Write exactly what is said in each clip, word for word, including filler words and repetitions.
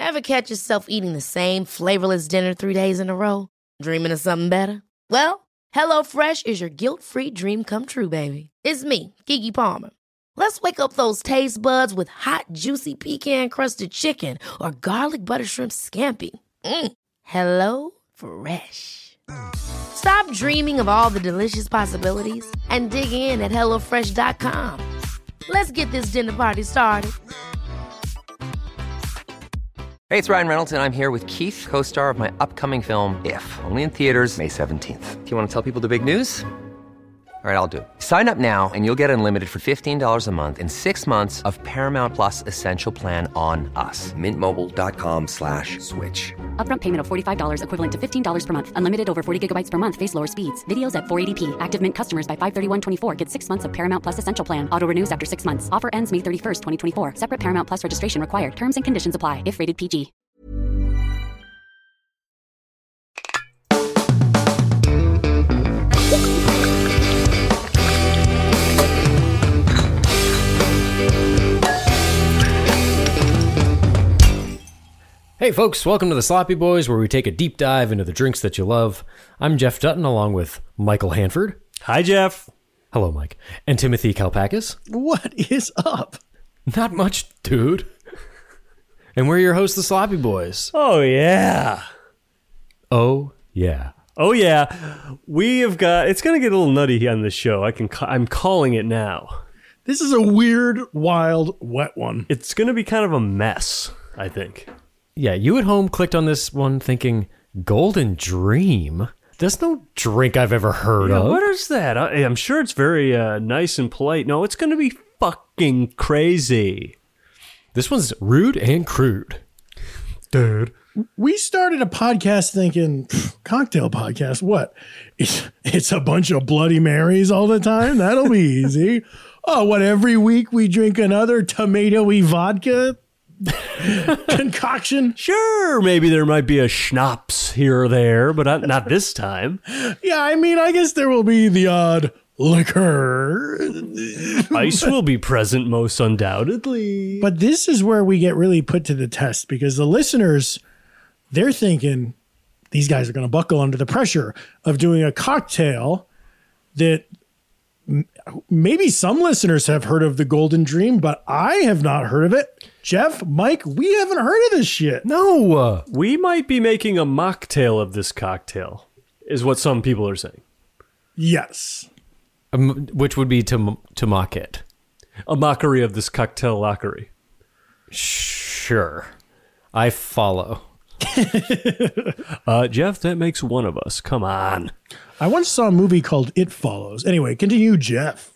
Ever catch yourself eating the same flavorless dinner three days in a row? Dreaming of something better? Well, HelloFresh is your guilt-free dream come true, baby. It's me, Keke Palmer. Let's wake up those taste buds with hot, juicy pecan-crusted chicken or garlic butter shrimp scampi. Mm. Hello Fresh. Stop dreaming of all the delicious possibilities and dig in at hello fresh dot com. Let's get this dinner party started. Hey, it's Ryan Reynolds, and I'm here with Keith, co-star of my upcoming film, If, only in theaters May seventeenth. Do you want to tell people the big news? All right, I'll do it. Sign up now and you'll get unlimited for fifteen dollars a month and six months of Paramount Plus Essential Plan on us. Mint Mobile dot com slash switch. Upfront payment of forty-five dollars equivalent to fifteen dollars per month. Unlimited over forty gigabytes per month. Face lower speeds. Videos at four eighty p. Active Mint customers by five thirty-one twenty-four get six months of Paramount Plus Essential Plan. Auto renews after six months. Offer ends May thirty-first, twenty twenty-four. Separate Paramount Plus registration required. Terms and conditions apply if rated P G. Hey folks, welcome to the Sloppy Boys, where we take a deep dive into the drinks that you love. I'm Jeff Dutton, along with Michael Hanford. Hi, Jeff. Hello, Mike. And Timothy Kalpakis. What is up? Not much, dude. And we're your hosts, the Sloppy Boys. Oh, yeah. Oh, yeah. Oh, yeah. We have got... It's going to get a little nutty on this show. I can, I'm calling it now. This is a weird, wild, wet one. It's going to be kind of a mess, I think. Yeah, you at home clicked on this one thinking, Golden Dream? There's no drink I've ever heard yeah, of. What is that? I, I'm sure it's very uh, nice and polite. No, it's going to be fucking crazy. This one's rude and crude. Dude. We started a podcast thinking, cocktail podcast, what? It's, it's a bunch of Bloody Marys all the time? That'll be easy. Oh, what, every week we drink another tomatoey vodka concoction? Sure, maybe there might be a schnapps here or there, but not, not this time. Yeah, I mean, I guess there will be the odd liquor. Ice will be present most undoubtedly. But this is where we get really put to the test, because the listeners, they're thinking these guys are going to buckle under the pressure of doing a cocktail that m- maybe some listeners have heard of, the Golden Dream, but I have not heard of it. Jeff, Mike, we haven't heard of this shit. No. Uh, we might be making a mocktail of this cocktail, is what some people are saying. Yes. um, which would be to to mock it. A mockery of this cocktail lockery. Sure. I follow. uh, Jeff, that makes one of us. Come on. I once saw a movie called It Follows. Anyway, continue, Jeff.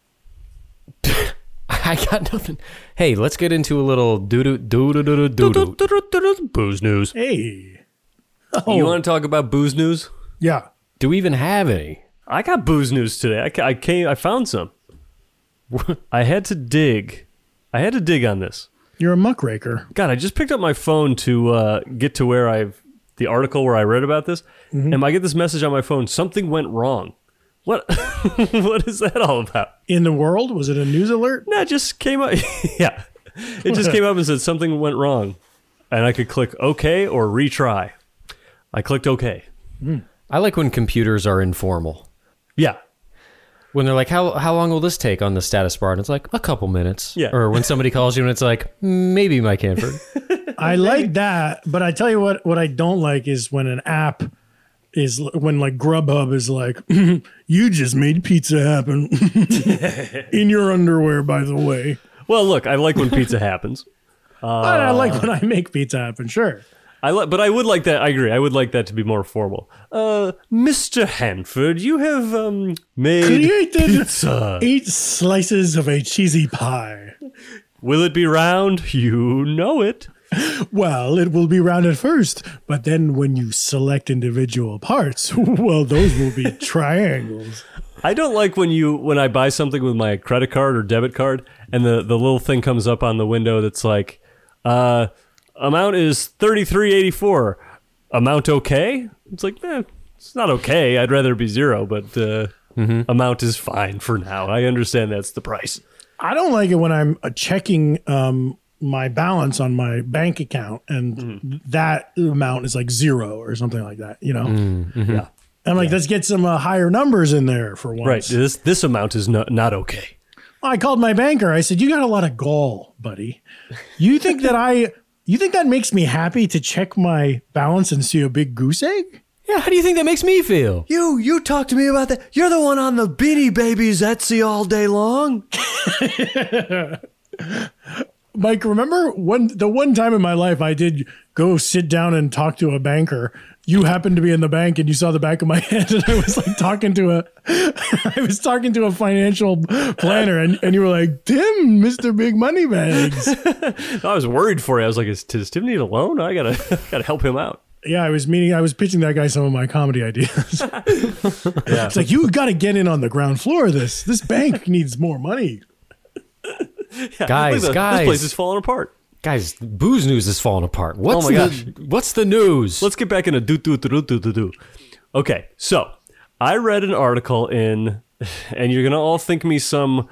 I got nothing. Hey, let's get into a little doo-doo, doo-doo, doo-doo, doo-doo. Booze news. Hey. Oh. You want to talk about booze news? Yeah. Do we even have any? I got booze news today. I, ca- I came. I found some. I had to dig. I had to dig on this. You're a muckraker. God, I just picked up my phone to uh, get to where I've the article where I read about this, mm-hmm. and I get this message on my phone. Something went wrong. What? What is that all about? In the world? Was it a news alert? No, it just came up. Yeah, it just came up and said something went wrong, and I could click OK or retry. I clicked OK. Mm. I like when computers are informal. Yeah. When they're like, how how long will this take on the status bar? And it's like, a couple minutes. Yeah. Or when somebody calls you and it's like, maybe Mike Hanford. I like that, but I tell you what, what I don't like is when an app is, when like Grubhub is like, you just made pizza happen in your underwear, by the way. Well, look, I like when pizza happens. Uh, I like when I make pizza happen, sure. I li- but I would like that. I agree. I would like that to be more formal. Uh, Mister Hanford, you have um, made created pizza. Eight slices of a cheesy pie. Will it be round? You know it. Well, it will be round at first, but then when you select individual parts, well, those will be triangles. I don't like when you when I buy something with my credit card or debit card, and the, the little thing comes up on the window that's like, uh, amount is thirty-three eighty-four. Amount okay? It's like, eh, it's not okay. I'd rather it be zero, but uh, mm-hmm. amount is fine for now. I understand that's the price. I don't like it when I'm uh, checking um, my balance on my bank account, and Mm. that amount is like zero or something like that. You know, Mm-hmm. Yeah. I'm like, let's get some uh, higher numbers in there for once. Right. This this amount is not not okay. I called my banker. I said, "You got a lot of gall, buddy. You think that I? You think that makes me happy to check my balance and see a big goose egg?" Yeah, how do you think that makes me feel? You you talk to me about that. You're the one on the Beanie Babies Etsy all day long. Mike, remember one the one time in my life I did go sit down and talk to a banker. You happened to be in the bank and you saw the back of my head, and I was like talking to a I was talking to a financial planner, and, and you were like, "Tim, Mister Big Money Bags." I was worried for you. I was like, is, does Tim need a loan? I gotta gotta help him out. Yeah, I was meeting I was pitching that guy some of my comedy ideas. It's like, you got to get in on the ground floor of this. This bank needs more money. Yeah, Guys, this, guys. this place is falling apart. Guys, booze news is falling apart. What's Oh my the what's the news? Let's get back into do do do do do do. Okay, so I read an article in, and you're gonna all think me some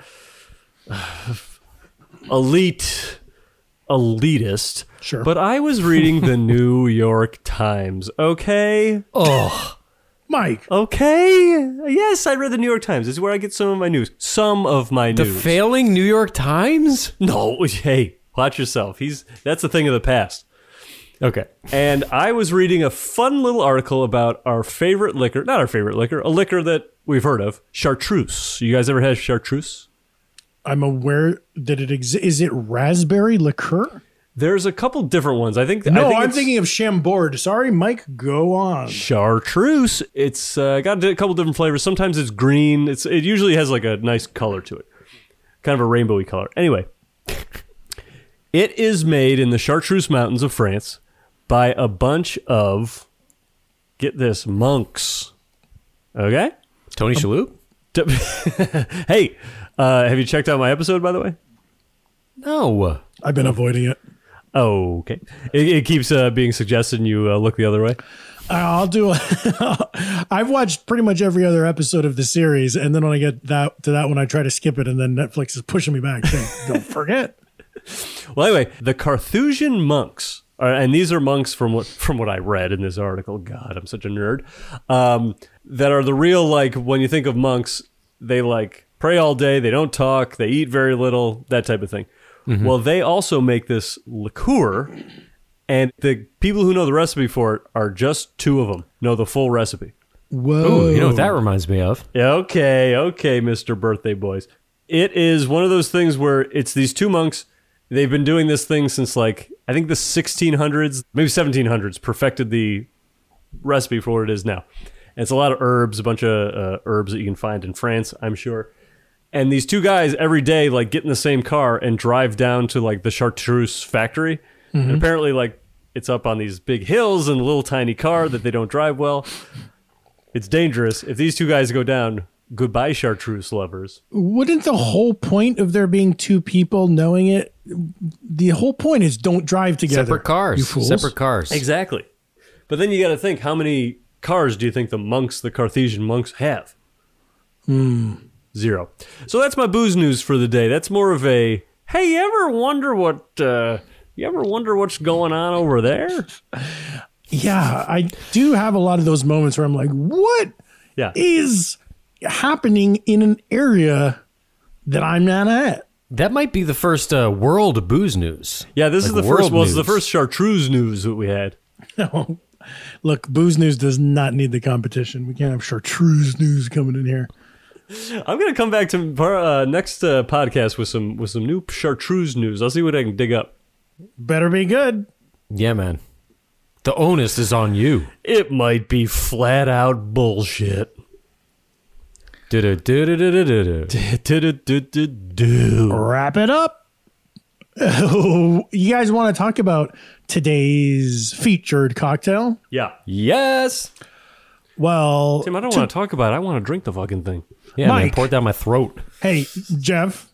elite elitist. Sure. But I was reading the New York Times. Okay. oh, Mike, Okay. Yes, I read the New York Times. This is where I get some of my news. Some of my the news. failing New York Times? No, hey, watch yourself. He's that's a thing of the past. Okay. And I was reading a fun little article about our favorite liquor, not our favorite liquor, a liquor that we've heard of, chartreuse. You guys ever had chartreuse? I'm aware that it exists. Is it raspberry liqueur? There's a couple different ones. I think. I No, think I'm it's thinking of Chambord. Sorry, Mike, go on. chartreuse. It's uh, got a couple different flavors. Sometimes it's green. It's it usually has like a nice color to it, kind of a rainbowy color. Anyway, it is made in the Chartreuse Mountains of France by a bunch of, get this, monks. Okay. Tony Shalhoub? Hey, uh, have you checked out my episode, by the way? No. I've been avoiding it. Oh, okay. It, it keeps uh, being suggested and you uh, look the other way. I'll do. I've watched pretty much every other episode of the series, and then when I get that to that one, I try to skip it, and then Netflix is pushing me back, saying, "Don't forget." Well, anyway, the Carthusian monks, are, and these are monks from what from what I read in this article. God, I'm such a nerd. Um, that are the real, like, when you think of monks, they like pray all day, they don't talk, they eat very little, that type of thing. Mm-hmm. Well, they also make this liqueur, and the people who know the recipe for it are just two of them know the full recipe. Whoa! Ooh, you know what that reminds me of? Yeah, okay, okay, Mister Birthday Boys. It is one of those things where it's these two monks. They've been doing this thing since, like, I think the sixteen hundreds, maybe seventeen hundreds, perfected the recipe for what it is now. And it's a lot of herbs, a bunch of uh, herbs that you can find in France, I'm sure. And these two guys every day, like, get in the same car and drive down to, like, the chartreuse factory. Mm-hmm. And apparently, like, it's up on these big hills in a little tiny car that they don't drive well. It's dangerous. If these two guys go down, goodbye, chartreuse lovers. Wouldn't the whole point of there being two people knowing it? The whole point is don't drive together. Separate cars. You fools. Separate cars. Exactly. But then you got to think, how many cars do you think the monks, the Carthusian monks, have? Hmm. Zero. So that's my booze news for the day. That's more of a, hey, you ever wonder what, uh, you ever wonder what's going on over there? Yeah, I do have a lot of those moments where I'm like, what Yeah. is happening in an area that I'm not at? That might be the first uh, world booze news. Yeah, this is Like the first, world well, it's the news. first chartreuse news that we had. No. Look, booze news does not need the competition. We can't have chartreuse news coming in here. I'm gonna come back to uh, next uh, podcast with some with some new chartreuse news. I'll see what I can dig up. Better be good. Yeah, man. The onus is on you. It might be flat out bullshit. Do-do-do-do-do-do-do. Do-do-do-do-do. Wrap it up. Oh, you guys want to talk about today's featured cocktail? Yeah. Yes. Well, Tim, I don't to- want to talk about it. I want to drink the fucking thing. Yeah, man. Mike. Pour it down my throat. hey, Jeff,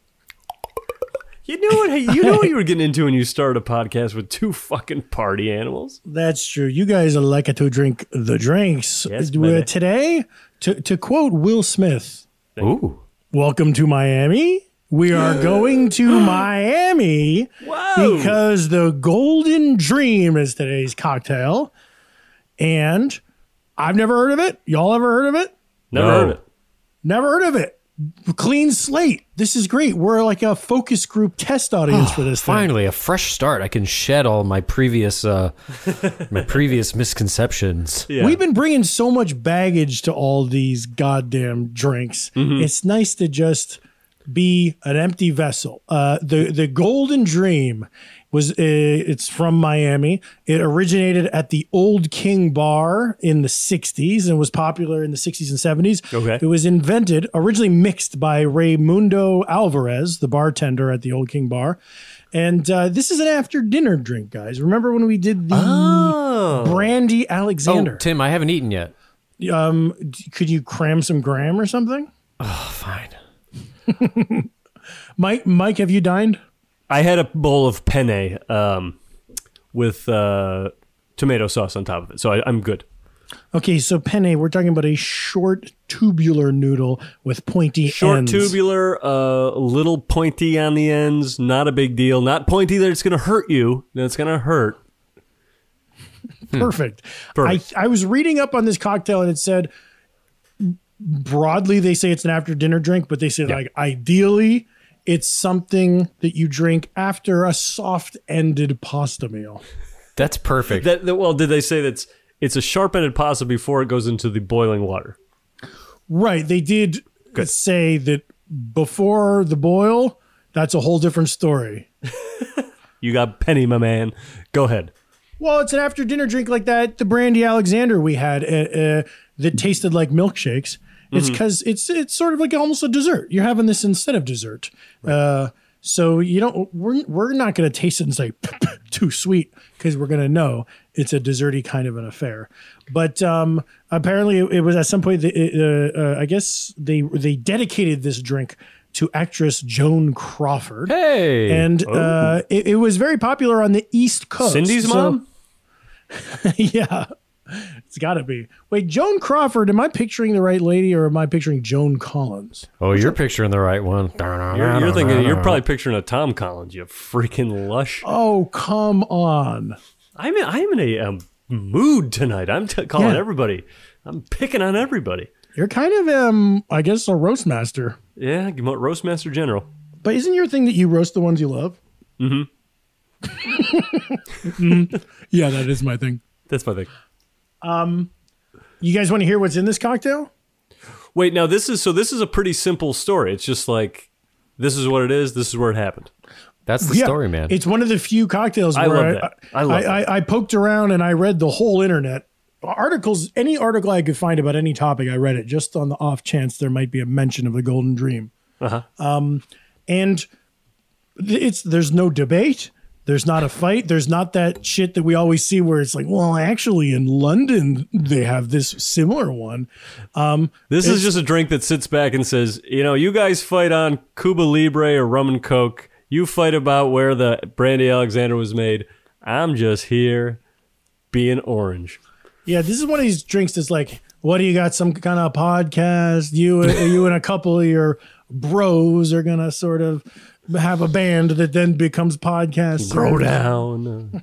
You knew what? Hey, you know what you were getting into when you started a podcast with two fucking party animals. that's true. You guys like to drink the drinks. Yes, Uh, baby. Today, to, to quote Will Smith, Ooh. welcome to Miami. We are going to Miami Whoa. because the Golden Dream is today's cocktail. And I've never heard of it. Y'all ever heard of it? Never No. heard of it. Never heard of it. Clean slate. This is great. We're like a focus group test audience for this thing. Finally, a fresh start. I can shed all my previous uh, my previous misconceptions. Yeah. We've been bringing so much baggage to all these goddamn drinks. Mm-hmm. It's nice to just be an empty vessel. Uh, the the Golden Dream was uh, it's from Miami. It originated at the Old King Bar in the sixties and was popular in the sixties and seventies. Okay. It was invented, originally mixed by Raymundo Alvarez, the bartender at the Old King Bar. And uh, this is an after dinner drink, guys. Remember when we did the Oh. Brandy Oh, Alexander? Tim, I haven't eaten yet. Um, d- could you cram some graham or something? Oh, fine. Mike, Mike, have you dined? I had a bowl of penne um, with uh, tomato sauce on top of it, so I, I'm good. Okay, so penne, we're talking about a short tubular noodle with pointy Short ends. tubular, a uh, little pointy on the ends, not a big deal. Not pointy that it's going to hurt you, that it's going to hurt. Perfect. Perfect. I, I was reading up on this cocktail and it said broadly they say it's an after dinner drink, but they say like ideally it's something that you drink after a soft ended pasta meal. That's perfect. That, that well, did they say that's it's a sharp-ended pasta before it goes into the boiling water? Right. They did say that before the boil, that's a whole different story. You got penny, my man. Go ahead. Well, it's an after dinner drink like that. The Brandy Alexander we had uh, uh, that tasted like milkshakes. It's because it's it's sort of like almost a dessert. You're having this instead of dessert. Uh, so you don't. We're we're not going to taste it and say too sweet because we're going to know it's a desserty kind of an affair. But um, apparently, it, it was at some point. The, uh, uh, I guess they they dedicated this drink to actress Joan Crawford. Hey. And uh, it, it was very popular on the East Coast. Cindy's So- mom? yeah, it's got to be. Wait, Joan Crawford, am I picturing the right lady or am I picturing Joan Collins? Oh, you're picturing the right one. You're, you're thinking you're probably picturing a Tom Collins, you freaking lush. Oh, come on. I'm in, I'm in a um, mood tonight. I'm t- calling Yeah. everybody. I'm picking on everybody. You're kind of, um, I guess, a roast master. Yeah, you want Roastmaster General. But isn't your thing that you roast the ones you love? Mm-hmm. mm, yeah, that is my thing. That's my thing. You guys want to hear what's in this cocktail? Wait, now this is so this is a pretty simple story. It's just like this is what it is. This is where it happened. That's the story, man. It's one of the few cocktails I where love that. I love I, that. I, I poked around and I read the whole internet. Articles, any article I could find about any topic, I read it just on the off chance there might be a mention of the Golden Dream. Uh-huh. Um, and it's there's no debate. There's not a fight. There's not that shit that we always see where it's like, well, actually in London they have this similar one. Um, This is just a drink that sits back and says, you know, you guys fight on Cuba Libre or rum and coke. You fight about where the Brandy Alexander was made. I'm just here being orange. Yeah, this is one of these drinks that's like, what do you got? Some kind of podcast? You, you and a couple of your bros are gonna sort of have a band that then becomes podcast. Throw down.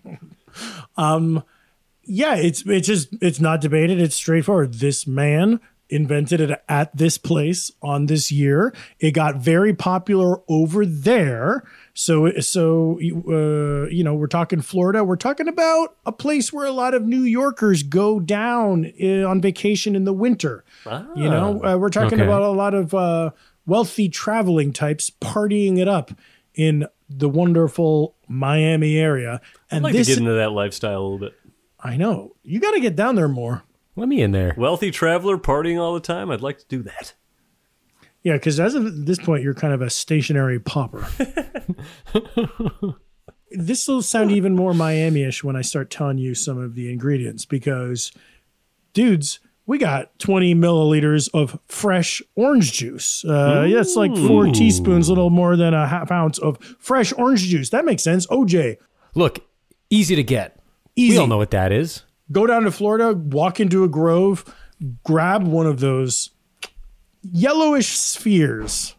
Yeah, it's it's just it's not debated. It's straightforward. This man invented it at this place on this year. It got very popular over there. So so uh, you know, we're talking Florida. We're talking about a place where a lot of New Yorkers go down uh, on vacation in the winter. You know, uh, we're talking Okay. about a lot of uh, wealthy traveling types partying it up in the wonderful Miami area. I'd And like this, to get into that lifestyle a little bit. I know you got to get down there more. Let me in there. Wealthy traveler partying all the time. I'd like to do that. Yeah, because as of this point, you're kind of a stationary pauper. This will sound even more Miami-ish when I start telling you some of the ingredients because, dudes, we got twenty milliliters of fresh orange juice. Uh, yeah, it's like four teaspoons, a little more than a half ounce of fresh orange juice. That makes sense. O J, Look, easy to get. easy. We all know what that is. Go down to Florida, walk into a grove, grab one of those yellowish spheres.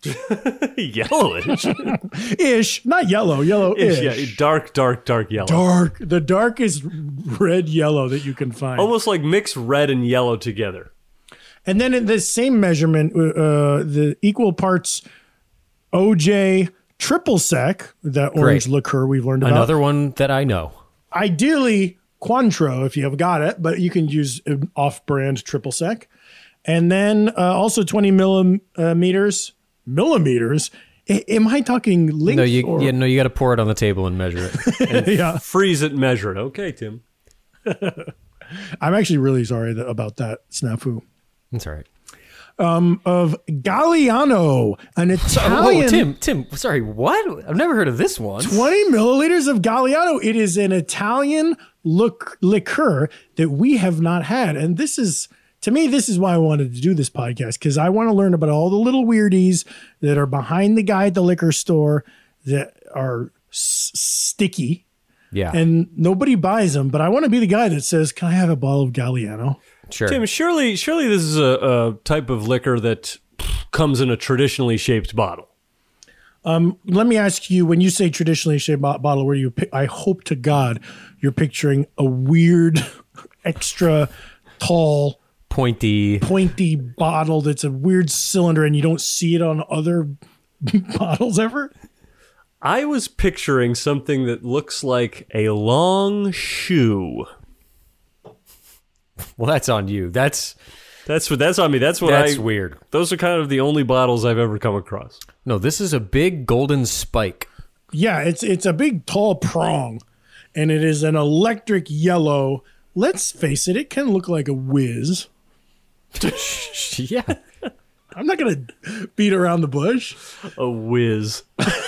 Yellowish. Ish, not yellow, yellow-ish. Yeah, dark, dark, dark yellow. Dark, the darkest red yellow that you can find. Almost like mix red and yellow together. And then in the same measurement, uh, the equal parts O J triple sec, that orange Great. liqueur we've learned about. Another one that I know. Ideally, Cointreau, if you have got it, but you can use an off-brand triple sec. And then uh, also twenty millimeters. Millimeters? A- am I talking length? No, you or? yeah, no, you got to pour it on the table and measure it. And Yeah. freeze it and measure it. Okay, Tim. I'm actually really sorry that, about that snafu. That's all right. Of Galliano, an Italian. Oh, Tim, Tim, sorry, what? I've never heard of this one. twenty milliliters of Galliano. It is an Italian lic- liqueur that we have not had. And this is, to me, this is why I wanted to do this podcast, because I want to learn about all the little weirdies that are behind the guy at the liquor store that are s- sticky Yeah, and nobody buys them. But I want to be the guy that says, can I have a bottle of Galliano? sure. Tim, surely, surely this is a, a type of liquor that comes in a traditionally shaped bottle. Let me ask you, when you say traditionally shaped bo- bottle, where you, pi- I hope to God you're picturing a weird, extra tall, Pointy. pointy bottle that's a weird cylinder and you don't see it on other bottles ever? I was picturing something that looks like a long shoe. Well, that's on you. That's That's what that's on me. That's what that's I. weird. Those are kind of the only bottles I've ever come across. No, this is a big golden spike. Yeah, it's it's a big tall prong and it is an electric yellow. Let's face it, it can look like a whiz. Yeah. I'm not going to beat around the bush. A whiz.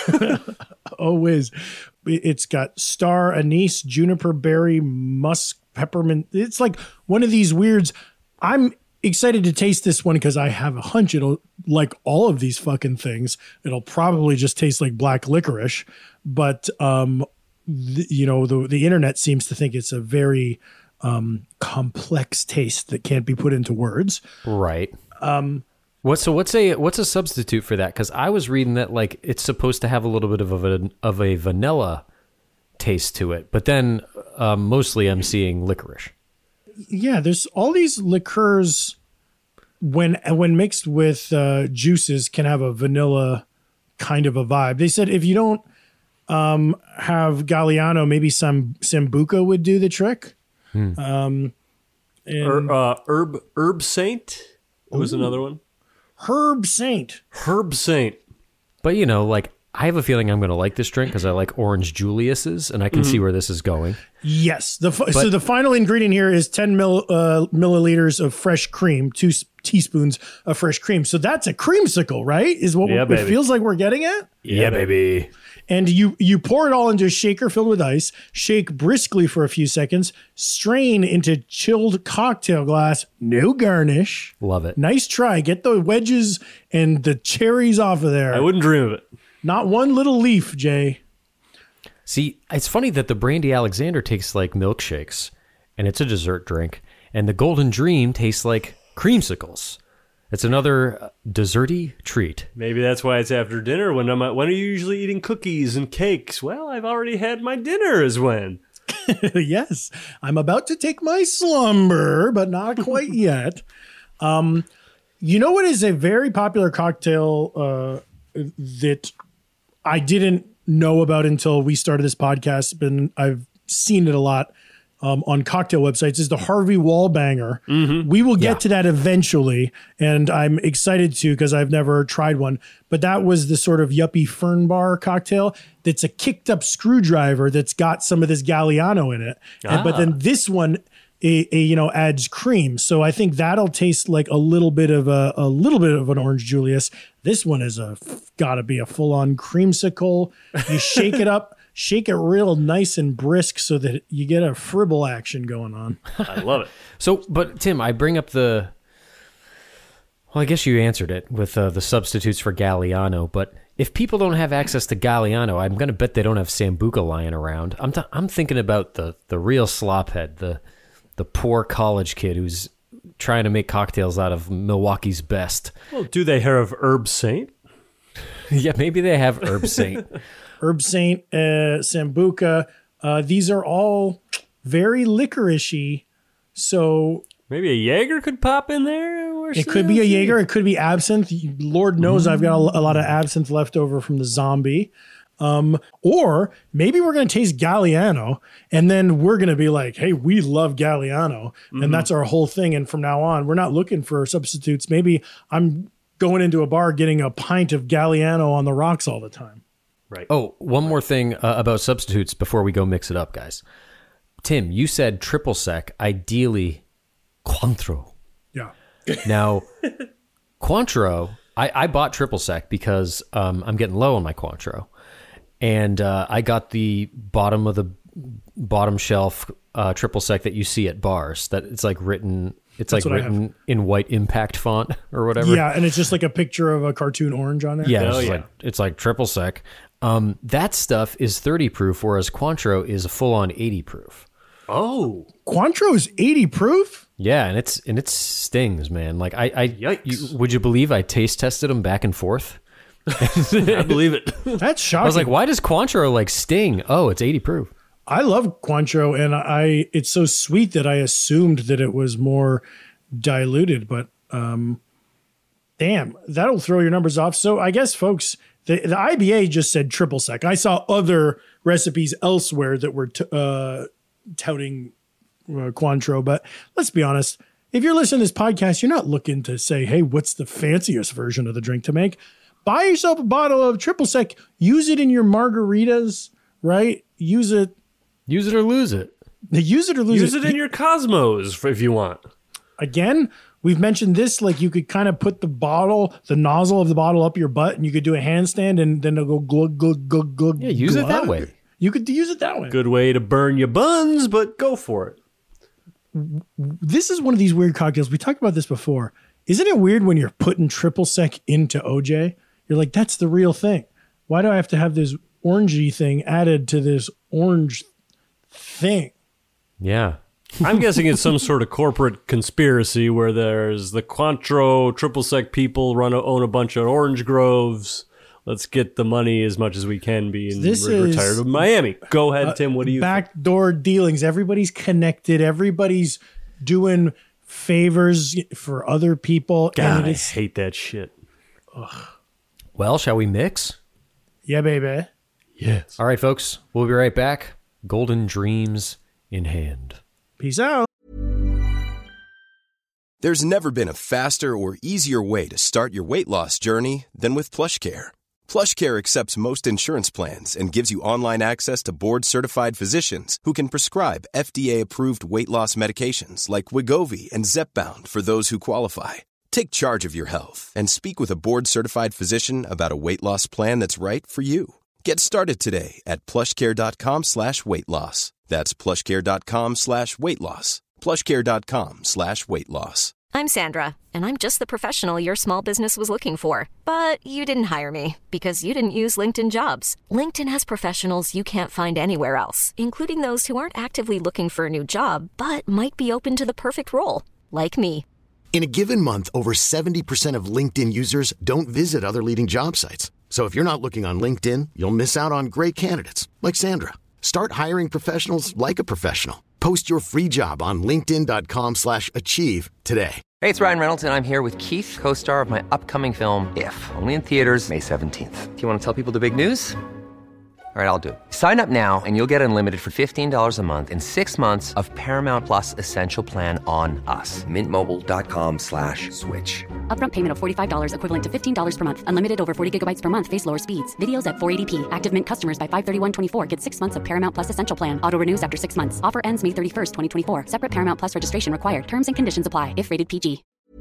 Oh, whiz. It's got star anise, juniper berry, musk, peppermint. It's like one of these weirds. I'm excited to taste this one because I have a hunch it'll, like all of these fucking things, it'll probably just taste like black licorice. But, um, th- you know, the, the internet seems to think it's a very um, complex taste that can't be put into words. Right. Um. What? So what's a what's a substitute for that? Because I was reading that like it's supposed to have a little bit of a of a vanilla taste to it, but then um, mostly I'm seeing licorice. Yeah, there's all these liqueurs when when mixed with uh, juices can have a vanilla kind of a vibe. They said if you don't um, have Galliano, maybe some Sambuca would do the trick. Hmm. Um, and Or, uh, herb herb saint was another one. Herb Saint. Herb saint. But you know, like I have a feeling I'm going to like this drink because I like Orange Julius's, and I can see where this is going. Yes. The fi- so the final ingredient here is ten mil, uh, milliliters of fresh cream, two s- teaspoons of fresh cream. So that's a creamsicle, right? Is what Yeah, it baby. feels like we're getting at. Yeah, baby. And you you pour it all into a shaker filled with ice, shake briskly for a few seconds, strain into chilled cocktail glass, no garnish. Love it. Nice try. Get the wedges and the cherries off of there. I wouldn't dream of it. Not one little leaf, Jay. See, it's funny that the Brandy Alexander tastes like milkshakes, and it's a dessert drink, and the Golden Dream tastes like creamsicles. It's another uh, desserty treat. Maybe that's why it's after dinner. When am I, when are you usually eating cookies and cakes? Well, I've already had my dinner. Is when. Yes, I'm about to take my slumber, but not quite yet. Um, you know what is a very popular cocktail uh, that I didn't know about until we started this podcast, but I've seen it a lot um, on cocktail websites, is the Harvey Wallbanger. Mm-hmm. We will get Yeah. to that eventually, and I'm excited to because I've never tried one. But that was the sort of yuppie fern bar cocktail that's a kicked up screwdriver that's got some of this Galliano in it. And- but then this one, a, a, you know, adds cream. So I think that'll taste like a little bit of a, a little bit of an Orange Julius. This one is a got to be a full on creamsicle. You shake it up, shake it real nice and brisk so that you get a fribble action going on. I love it. So, but Tim, I bring up the. Well, I guess you answered it with uh, the substitutes for Galliano, but if people don't have access to Galliano, I'm going to bet they don't have Sambuca lying around. I'm t- I'm thinking about the the real slophead, the the poor college kid who's trying to make cocktails out of Milwaukee's best. Well, do they have herb saint? Yeah, maybe they have Herb Saint. Herb Saint, uh, Sambuca. Uh, these are all very licoricey. So maybe a Jaeger could pop in there. It could be a Jaeger. It could be absinthe. Lord knows I've got a, a lot of absinthe left over from the zombie. Um, or maybe we're going to taste Galliano and then we're going to be like, hey, we love Galliano. Mm-hmm. And that's our whole thing. And from now on, we're not looking for substitutes. Maybe I'm going into a bar getting a pint of Galliano on the rocks all the time. Right. Oh, one more thing uh, about substitutes before we go mix it up, guys. Tim, you said triple sec, ideally Cointreau. Yeah. Now, Cointreau, I, I bought triple sec because um, I'm getting low on my Cointreau. And uh, I got the bottom of the bottom shelf uh, triple sec that you see at bars. That it's like written, it's That's like written in white impact font or whatever. Yeah, and it's just like a picture of a cartoon orange on there. Yeah, oh, it's, yeah. Like, it's like triple sec. Um, that stuff is thirty proof, whereas Cointreau is a full on eighty proof. Oh, Cointreau is eighty proof. Yeah, and it's and it stings, man. Like I, I Yikes. you, would you believe I taste tested them back and forth? I believe it. That's shocking. I was like, why does Cointreau like sting? Oh, it's eighty proof. I love Cointreau, and I it's so sweet that I assumed that it was more diluted, but um, damn, that'll throw your numbers off. So I guess, folks, the, the I B A just said triple sec. I saw other recipes elsewhere that were t- uh, touting uh, Cointreau, but let's be honest. If you're listening to this podcast, you're not looking to say, hey, what's the fanciest version of the drink to make? Buy yourself a bottle of triple sec. Use it in your margaritas, right? Use it. Use it or lose it. Use it or lose Use it. it in your Cosmos if you want. Again, we've mentioned this, like you could kind of put the bottle, the nozzle of the bottle up your butt and you could do a handstand and then it'll go glug, glug, glug, glug. Yeah, use glug. it that way. You could use it that way. Good way to burn your buns, but go for it. This is one of these weird cocktails. We talked about this before. Isn't it weird when you're putting triple sec into O J? You're like, that's the real thing. Why do I have to have this orangey thing added to this orange thing? Yeah. I'm guessing it's some sort of corporate conspiracy where there's the Cointreau triple sec people run own a bunch of orange groves. Let's get the money as much as we can be and This re- is- retired to Miami. Go ahead, Tim. What do you think? Backdoor dealings. Everybody's connected. Everybody's doing favors for other people. God, and I it's, hate that shit. Well, shall we mix? yeah, baby. Yes. All right, folks. We'll be right back. Golden dreams in hand. Peace out. There's never been a faster or easier way to start your weight loss journey than with PlushCare. PlushCare accepts most insurance plans and gives you online access to board-certified physicians who can prescribe F D A-approved weight loss medications like Wegovy and Zepbound for those who qualify. Take charge of your health and speak with a board-certified physician about a weight loss plan that's right for you. Get started today at plushcare.com slash weight loss. That's plushcare.com slash weight loss. plushcare.com slash weight loss. I'm Sandra, and I'm just the professional your small business was looking for. But you didn't hire me because you didn't use LinkedIn Jobs. LinkedIn has professionals you can't find anywhere else, including those who aren't actively looking for a new job, but might be open to the perfect role, like me. In a given month, over seventy percent of LinkedIn users don't visit other leading job sites. So if you're not looking on LinkedIn, you'll miss out on great candidates like Sandra. Start hiring professionals like a professional. Post your free job on linkedin.com slash achieve today. Hey, it's Ryan Reynolds, and I'm here with Keith, co-star of my upcoming film, If, only in theaters May seventeenth. Do you want to tell people the big news? All right, I'll do it. Sign up now and you'll get unlimited for fifteen dollars a month and six months of Paramount Plus Essential Plan on us. Mint Mobile dot com slash switch. Upfront payment of forty-five dollars equivalent to fifteen dollars per month. Unlimited over forty gigabytes per month. Face lower speeds. Videos at four eighty p. Active Mint customers by five thirty-one twenty-four get six months of Paramount Plus Essential Plan. Auto renews after six months. Offer ends May thirty-first, twenty twenty-four. Separate Paramount Plus registration required. Terms and conditions apply if rated P G.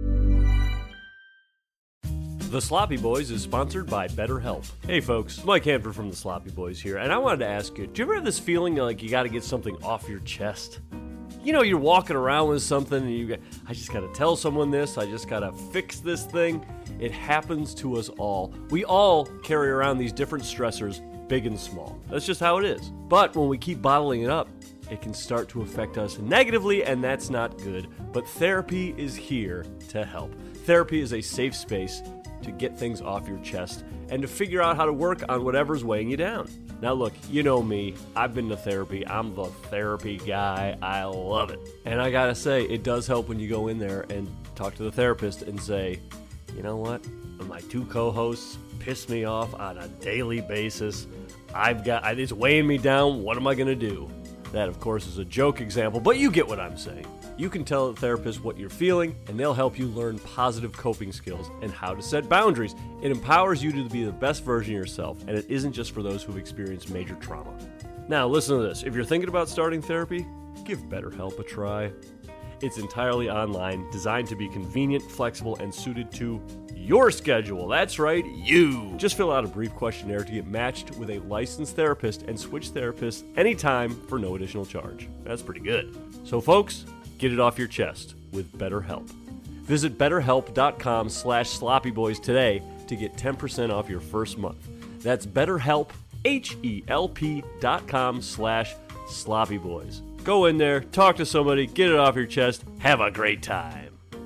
The Sloppy Boys is sponsored by BetterHelp. Hey folks, Mike Hanford from The Sloppy Boys here, and I wanted to ask you, do you ever have this feeling like you got to get something off your chest? You know, you're walking around with something and you go, I just got to tell someone this, I just got to fix this thing. It happens to us all. We all carry around these different stressors, big and small. That's just how it is. But when we keep bottling it up, it can start to affect us negatively, and that's not good. But therapy is here to help. Therapy is a safe space to get things off your chest and to figure out how to work on whatever's weighing you down. Now look, you know me, I've been to therapy, I'm the therapy guy, I love it. And I gotta say, it does help when you go in there and talk to the therapist and say, you know what, my two co-hosts piss me off on a daily basis. I've got, it's weighing me down, what am I gonna do? That, of course, is a joke example, but you get what I'm saying. You can tell the therapist what you're feeling, and they'll help you learn positive coping skills and how to set boundaries. It empowers you to be the best version of yourself, and it isn't just for those who've experienced major trauma. Now, listen to this. If you're thinking about starting therapy, give BetterHelp a try. It's entirely online, designed to be convenient, flexible, and suited to your schedule. That's right, you. Just fill out a brief questionnaire to get matched with a licensed therapist and switch therapists anytime for no additional charge. That's pretty good. So folks, get it off your chest with BetterHelp. Visit betterhelp.com slash sloppyboys today to get ten percent off your first month. That's BetterHelp, H-E-L-P dot com slash sloppyboys. Go in there, talk to somebody, get it off your chest, have a great time.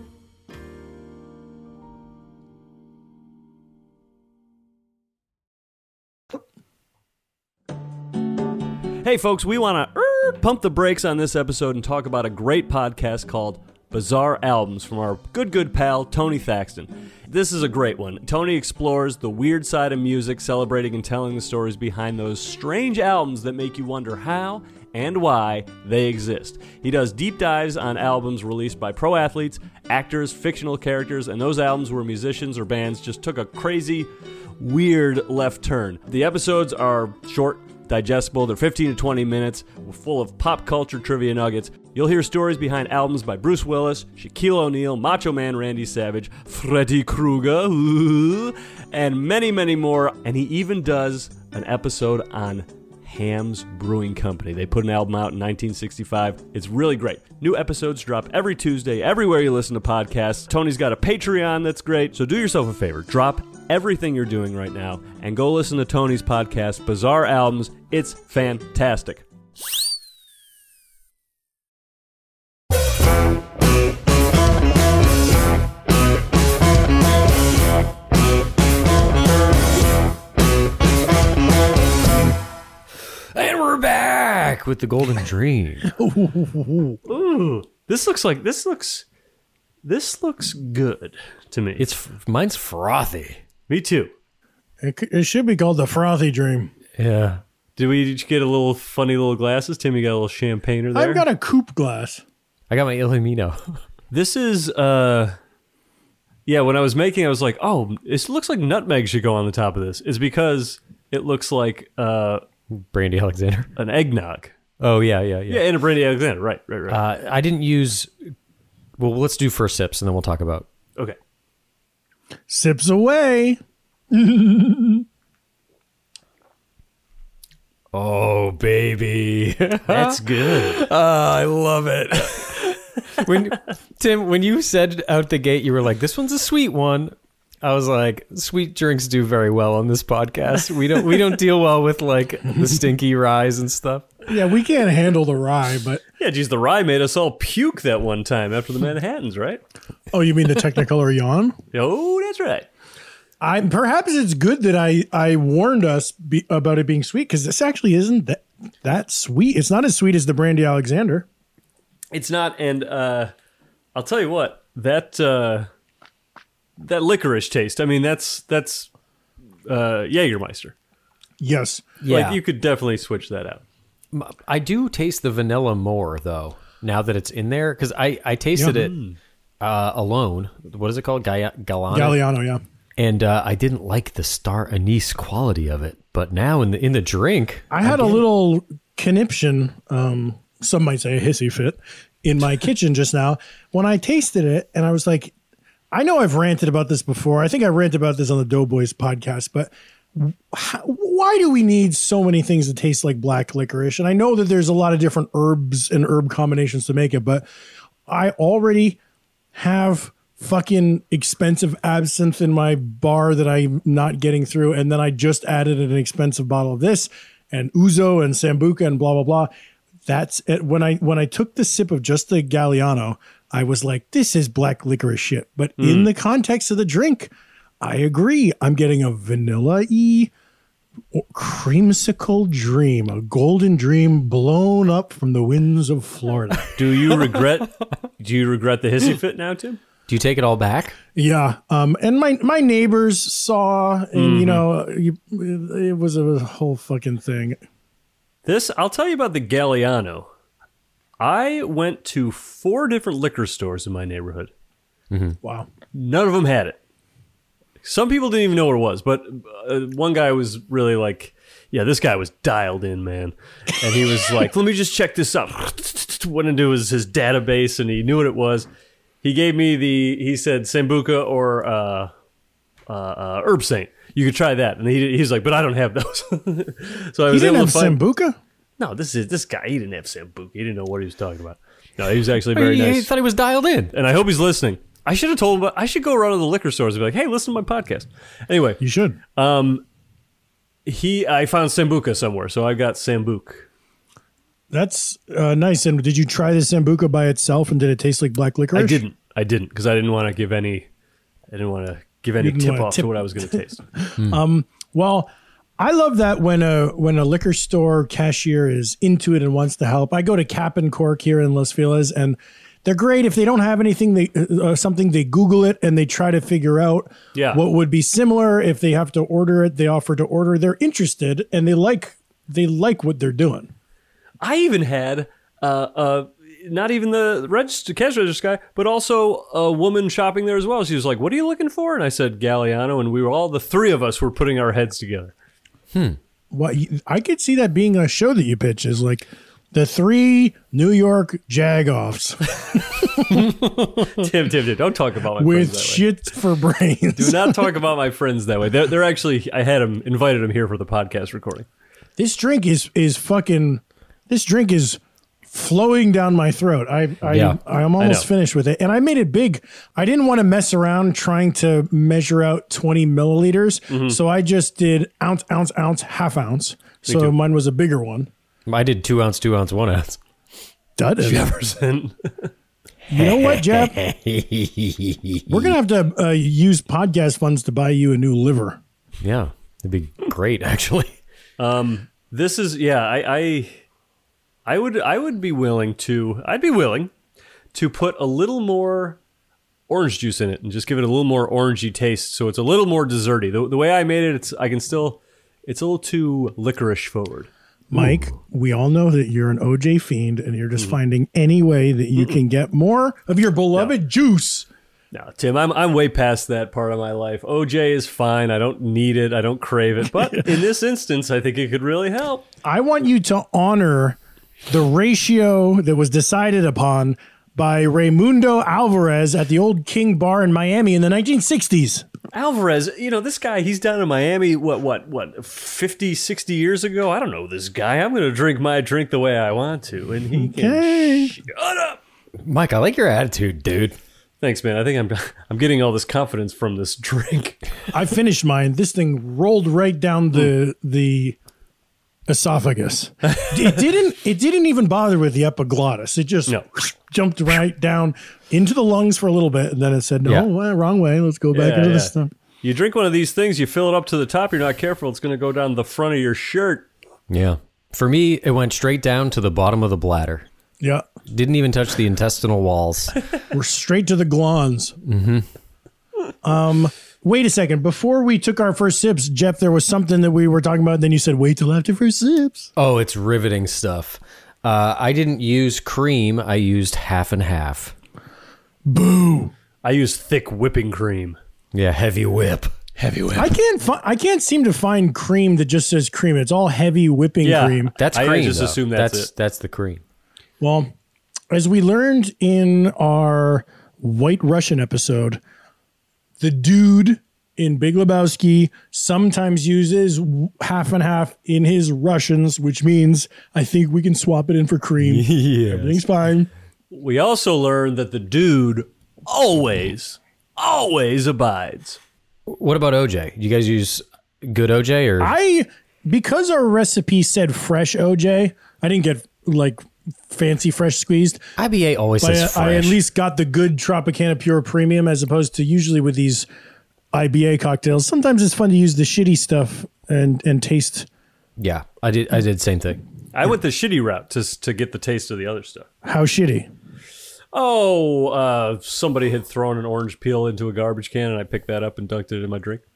Hey folks, we want to er, pump the brakes on this episode and talk about a great podcast called Bizarre Albums from our good, good pal, Tony Thaxton. This is a great one. Tony explores the weird side of music, celebrating and telling the stories behind those strange albums that make you wonder how and why they exist. He does deep dives on albums released by pro athletes, actors, fictional characters, and those albums where musicians or bands just took a crazy, weird left turn. The episodes are short, digestible. They're fifteen to twenty minutes, full of pop culture trivia nuggets. You'll hear stories behind albums by Bruce Willis, Shaquille O'Neal, Macho Man Randy Savage, Freddy Krueger, ooh, and many, many more. And he even does an episode on Hamm's Brewing Company. They put an album out in nineteen sixty-five. It's really great. New episodes drop every Tuesday, everywhere you listen to podcasts. Tony's got a Patreon that's great. So do yourself a favor. Drop everything you're doing right now and go listen to Tony's podcast, Bizarre Albums. It's fantastic. And we're back with the Golden Dream. Ooh, this looks like this looks this looks good to me. It's mine's frothy. Me too. It, it should be called the Frothy Dream. Yeah. Did we each get a little funny little glasses? Timmy got a little champagner there. I've got a coupe glass. I got my Illuminino. This is, uh, yeah, when I was making, I was like, oh, this looks like nutmeg should go on the top of this. It's because it looks like uh, Brandy Alexander. An eggnog. Oh, yeah, yeah, yeah. Yeah, and a Brandy Alexander. Right, right, right. Uh, I didn't use, well, let's do first sips and then we'll talk about. Okay. Sips away. Oh, baby. That's good. Uh, I love it. when Tim, when you said out the gate, you were like, this one's a sweet one. I was like, sweet drinks do very well on this podcast. We don't we don't deal well with like the stinky ryes and stuff. Yeah, we can't handle the rye, but yeah, geez, the rye made us all puke that one time after the Manhattans, right? Oh, you mean the Technicolor yawn? Oh, that's right. I perhaps it's good that I I warned us be, about it being sweet, because this actually isn't that that sweet. It's not as sweet as the Brandy Alexander. It's not, and uh, I'll tell you what, that uh, that licorice taste. I mean, that's that's uh, Jägermeister. Yes, yeah. Like you could definitely switch that out. I do taste the vanilla more though now that it's in there, because I I tasted yeah. it uh, alone. What is it called? Ga- Galliano. Galliano, yeah. And uh, I didn't like the star anise quality of it, but now in the in the drink, I had a little conniption. Um, some might say a hissy fit in my kitchen just now when I tasted it, and I was like, I know I've ranted about this before. I think I ranted about this on the Doughboys podcast, but how, why do we need so many things that taste like black licorice? And I know that there's a lot of different herbs and herb combinations to make it, but I already have fucking expensive absinthe in my bar that I'm not getting through, and then I just added an expensive bottle of this and ouzo and sambuca and blah blah blah. That's it. When I when I took the sip of just the Galliano, I was like, this is black licorice shit. But mm. in the context of the drink, I agree. I'm getting a vanilla-y creamsicle dream, a golden dream blown up from the winds of Florida. Do you regret? do you regret the hissy fit now, Tim? Do you take it all back? Yeah. Um, and my, my neighbors saw, and, mm-hmm. you know, you, it was a whole fucking thing. This, I'll tell you about the Galliano. I went to four different liquor stores in my neighborhood. Mm-hmm. Wow. None of them had it. Some people didn't even know what it was, but uh, one guy was really like, yeah, this guy was dialed in, man. And he was like, let me just check this out. Went into his, his database, and he knew what it was. He gave me the, he said Sambuca or uh, uh, uh, Herb Saint. You could try that. And he he's like, but I don't have those. So I was he didn't able have to find Sambuca? No, this is this guy, he didn't have Sambuca. He didn't know what he was talking about. No, he was actually very he, nice. He thought he was dialed in. And I hope he's listening. I should have told him, I should go around to the liquor stores and be like, hey, listen to my podcast. Anyway. You should. Um, he, I found Sambuca somewhere, so I got Sambuc. That's uh, nice. And did you try the Sambuca by itself, and did it taste like black licorice? I didn't. I didn't, because I didn't want to give any, I didn't want to give any tip off tip. to what I was going to taste. hmm. Um, well, I love that when a when a liquor store cashier is into it and wants to help. I go to Cap and Cork here in Los Feliz, and they're great. If they don't have anything, they uh, something they Google it and they try to figure out yeah. what would be similar. If they have to order it, they offer to order. They're interested, and they like they like what they're doing. I even had uh, uh, not even the register, cash register guy, but also a woman shopping there as well. She was like, "What are you looking for?" And I said, "Galliano," and we were all the three of us were putting our heads together. Hmm. What I could see that being a show that you pitch is like the three New York jagoffs. Tim, Tim, Tim, don't talk about my with friends that shit way. for brains. Do not talk about my friends that way. They're, they're actually, I had them, invited them here for the podcast recording. This drink is is fucking. This drink is flowing down my throat. I I Yeah, I am almost finished with it, and I made it big. I didn't want to mess around trying to measure out twenty milliliters, Mm-hmm. so I just did ounce, ounce, ounce, half ounce. So too. mine was a bigger one. I did two ounce, two ounce, one ounce. Dud it. Jefferson. You know what, Jeff? We're gonna have to uh, use podcast funds to buy you a new liver. Yeah, it'd be great, actually. Um, this is yeah. I, I I would I would be willing to. I'd be willing to put a little more orange juice in it and just give it a little more orangey taste, so it's a little more desserty. The, the way I made it, it's I can still. It's a little too licorice forward. Mike, Ooh. we all know that you're an O J fiend, and you're just mm. finding any way that you mm. can get more of your beloved no. juice. No, Tim, I'm I'm way past that part of my life. O J is fine. I don't need it. I don't crave it. But in this instance, I think it could really help. I want you to honor the ratio that was decided upon by Raimundo Alvarez at the Old King Bar in Miami in the nineteen sixties. Alvarez, you know, this guy, he's down in Miami, what, what, what, fifty, sixty years ago? I don't know this guy. I'm going to drink my drink the way I want to. And he okay. can shut up. Mike, I like your attitude, dude. Thanks, man. I think I'm I'm getting all this confidence from this drink. I finished mine. This thing rolled right down the the esophagus. It didn't it didn't even bother with the epiglottis. It just no. jumped right down into the lungs for a little bit, and then it said, no, yeah. well, wrong way. Let's go back yeah, into yeah. the stuff. You drink one of these things, you fill it up to the top, you're not careful, it's going to go down the front of your shirt. Yeah. For me, it went straight down to the bottom of the bladder. Yeah. Didn't even touch the intestinal walls. We're straight to the glans. Mm-hmm. Um, wait a second. Before we took our first sips, Jeff, there was something that we were talking about. Then you said, wait till after first sips. Oh, it's riveting stuff. Uh, I didn't use cream. I used half and half. Boo. I used thick whipping cream. Yeah, heavy whip. Heavy whip. I can't. Fi- I can't seem to find cream that just says cream. It's all heavy whipping yeah, cream. That's I cream. just though. assume that's, that's it. That's the cream. Well, as we learned in our White Russian episode, the dude in Big Lebowski sometimes uses half and half in his Russians, which means I think we can swap it in for cream. Yes. Everything's fine. We also learned that the dude always, always abides. What about O J? You guys use good O J or I because our recipe said fresh O J, I didn't get like fancy fresh squeezed. I B A always but says I, fresh. I at least got the good Tropicana Pure Premium as opposed to usually with these I B A cocktails. Sometimes it's fun to use the shitty stuff and and taste. Yeah, I did. I did same thing. I went the shitty route to to get the taste of the other stuff. How shitty? Oh, uh, somebody had thrown an orange peel into a garbage can, and I picked that up and dunked it in my drink.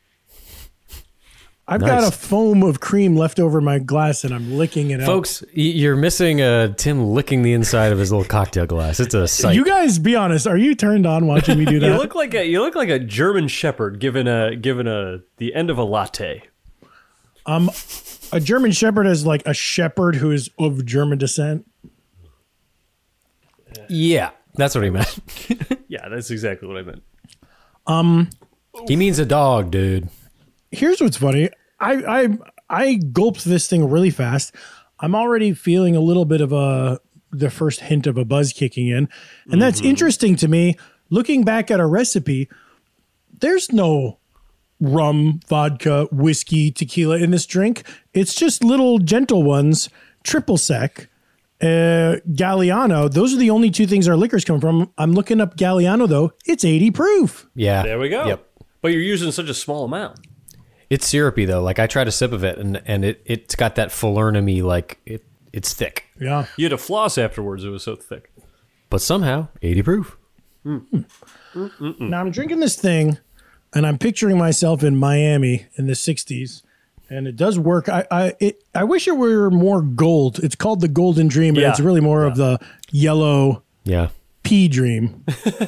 I've Nice. got a foam of cream left over in my glass, and I'm licking it out. Folks, y- you're missing uh, Tim licking the inside of his little cocktail glass. It's a sight. You guys, be honest. Are you turned on watching me do that? You look like a you look like a German Shepherd given a given a the end of a latte. Um, a German Shepherd is like a shepherd who is of German descent. Yeah, that's what he meant. Yeah, that's exactly what I meant. Um, he means a dog, dude. Here's what's funny. I I I gulped this thing really fast. I'm already feeling a little bit of a the first hint of a buzz kicking in, and that's Mm-hmm. interesting to me. Looking back at a recipe, there's no rum, vodka, whiskey, tequila in this drink. It's just little gentle ones, triple sec, uh, Galliano. Those are the only two things our liquors come from. I'm looking up Galliano though. It's eighty proof. Yeah. There we go. Yep. But you're using such a small amount. It's syrupy though. Like I tried a sip of it, and and it it's got that Falernum-y, like it it's thick, Yeah. You had to floss afterwards. It was so thick. but somehow eighty proof. Now I'm drinking this thing, and I'm picturing myself in Miami in the sixties, and it does work. I I it, I wish it were more gold. It's called the Golden Dream, and Yeah. it's really more of the yellow Yeah. pea dream.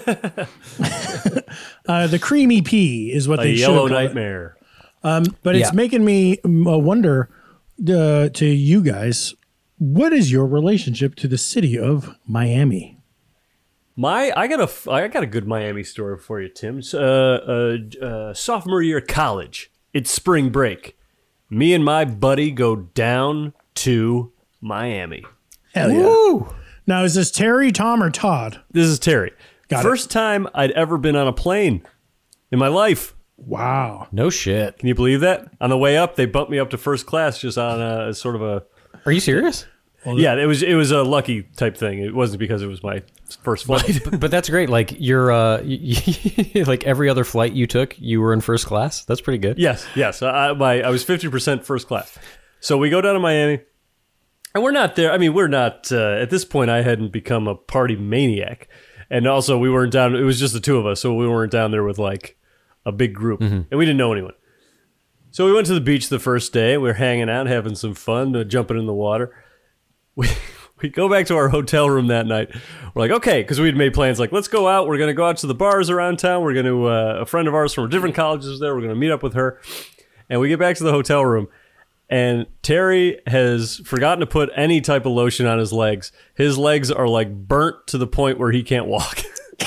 uh, the creamy pea is what A they should yellow have called it. nightmare. Um, but it's Yeah. making me um, uh, wonder uh, to you guys, what is your relationship to the city of Miami? My, I got a, I got a good Miami story for you, Tim. Uh, uh, uh, sophomore year of college, it's spring break. Me and my buddy go down to Miami. Hell yeah. Woo! Now, is this Terry, Tom, or Todd? This is Terry. Got it. First time I'd ever been on a plane in my life. Wow. No shit. Can you believe that? On the way up, they bumped me up to first class just on a sort of a. Are you serious? Yeah, it was it was a lucky type thing. It wasn't because it was my first flight. But, but that's great. Like you're, uh, y- like every other flight you took, you were in first class. That's pretty good. Yes, yes. I, my, I was fifty percent first class. So we go down to Miami, and we're not there. I mean, we're not, uh, at this point, I hadn't become a party maniac. And also, we weren't down, it was just the two of us, so we weren't down there with like a big group. And we didn't know anyone. So we went to the beach the first day. We were hanging out, having some fun, uh, jumping in the water. We, we go back to our hotel room that night. We're like, okay, because we'd made plans like, let's go out. We're going to go out to the bars around town. We're going to, uh, a friend of ours from different colleges there. We're going to meet up with her. And we get back to the hotel room. And Terry has forgotten to put any type of lotion on his legs. His legs are like burnt to the point where he can't walk.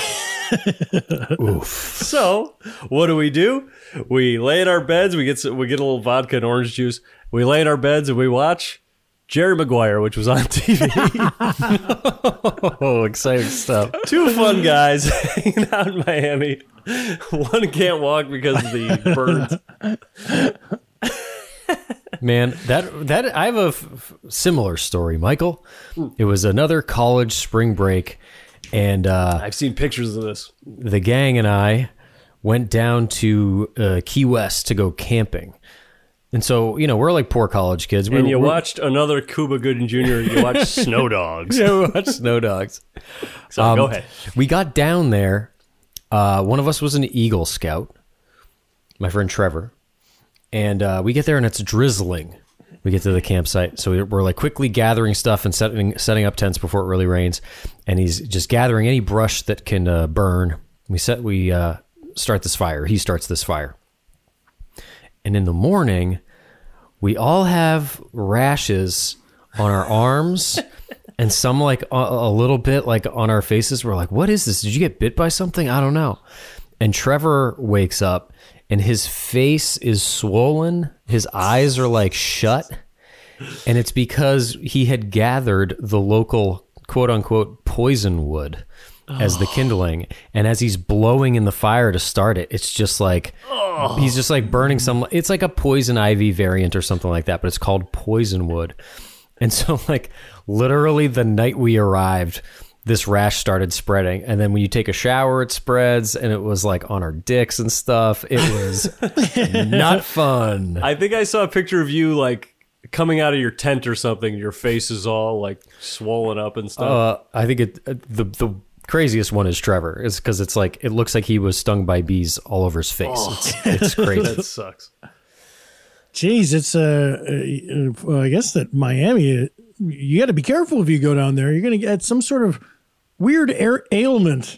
Oof. So what do we do? We lay in our beds. We get some, we get a little vodka and orange juice. We lay in our beds and we watch Jerry Maguire, which was on T V. Oh, exciting stuff. Two fun guys hanging out in Miami. One can't walk because of the burns. Man, that that I have a f- f- similar story, Michael. It was another college spring break, and uh, I've seen pictures of this. the gang and I went down to uh, Key West to go camping. And so, you know, we're like poor college kids. And we, you we're- watched another Cuba Gooding Junior You watched Snow Dogs. Yeah, we watched Snow Dogs. So Um, go ahead. We got down there. Uh, one of us was an Eagle Scout, my friend Trevor. And uh, we get there and it's drizzling. We get to the campsite. So we're, we're like quickly gathering stuff and setting setting up tents before it really rains. And he's just gathering any brush that can uh, burn. We set we uh, start this fire. He starts this fire. And in the morning, we all have rashes on our arms and some like a, a little bit like on our faces. We're like, what is this? Did you get bit by something? I don't know. And Trevor wakes up and his face is swollen. His eyes are like shut. And it's because he had gathered the local quote unquote poison wood as the kindling. And as he's blowing in the fire to start it, it's just like, he's just like burning some, it's like a poison ivy variant or something like that, but it's called poison wood. And so like literally the night we arrived, this rash started spreading. And then when you take a shower, it spreads, and it was like on our dicks and stuff. It was not fun. I think I saw a picture of you like coming out of your tent or something. Your face is all like swollen up and stuff. Uh, I think it the the craziest one is Trevor. It's because it's like it looks like he was stung by bees all over his face. Oh. It's, it's crazy. That sucks. Jeez, it's uh, uh, I guess that Miami. You got to be careful if you go down there. You're going to get some sort of weird air ailment.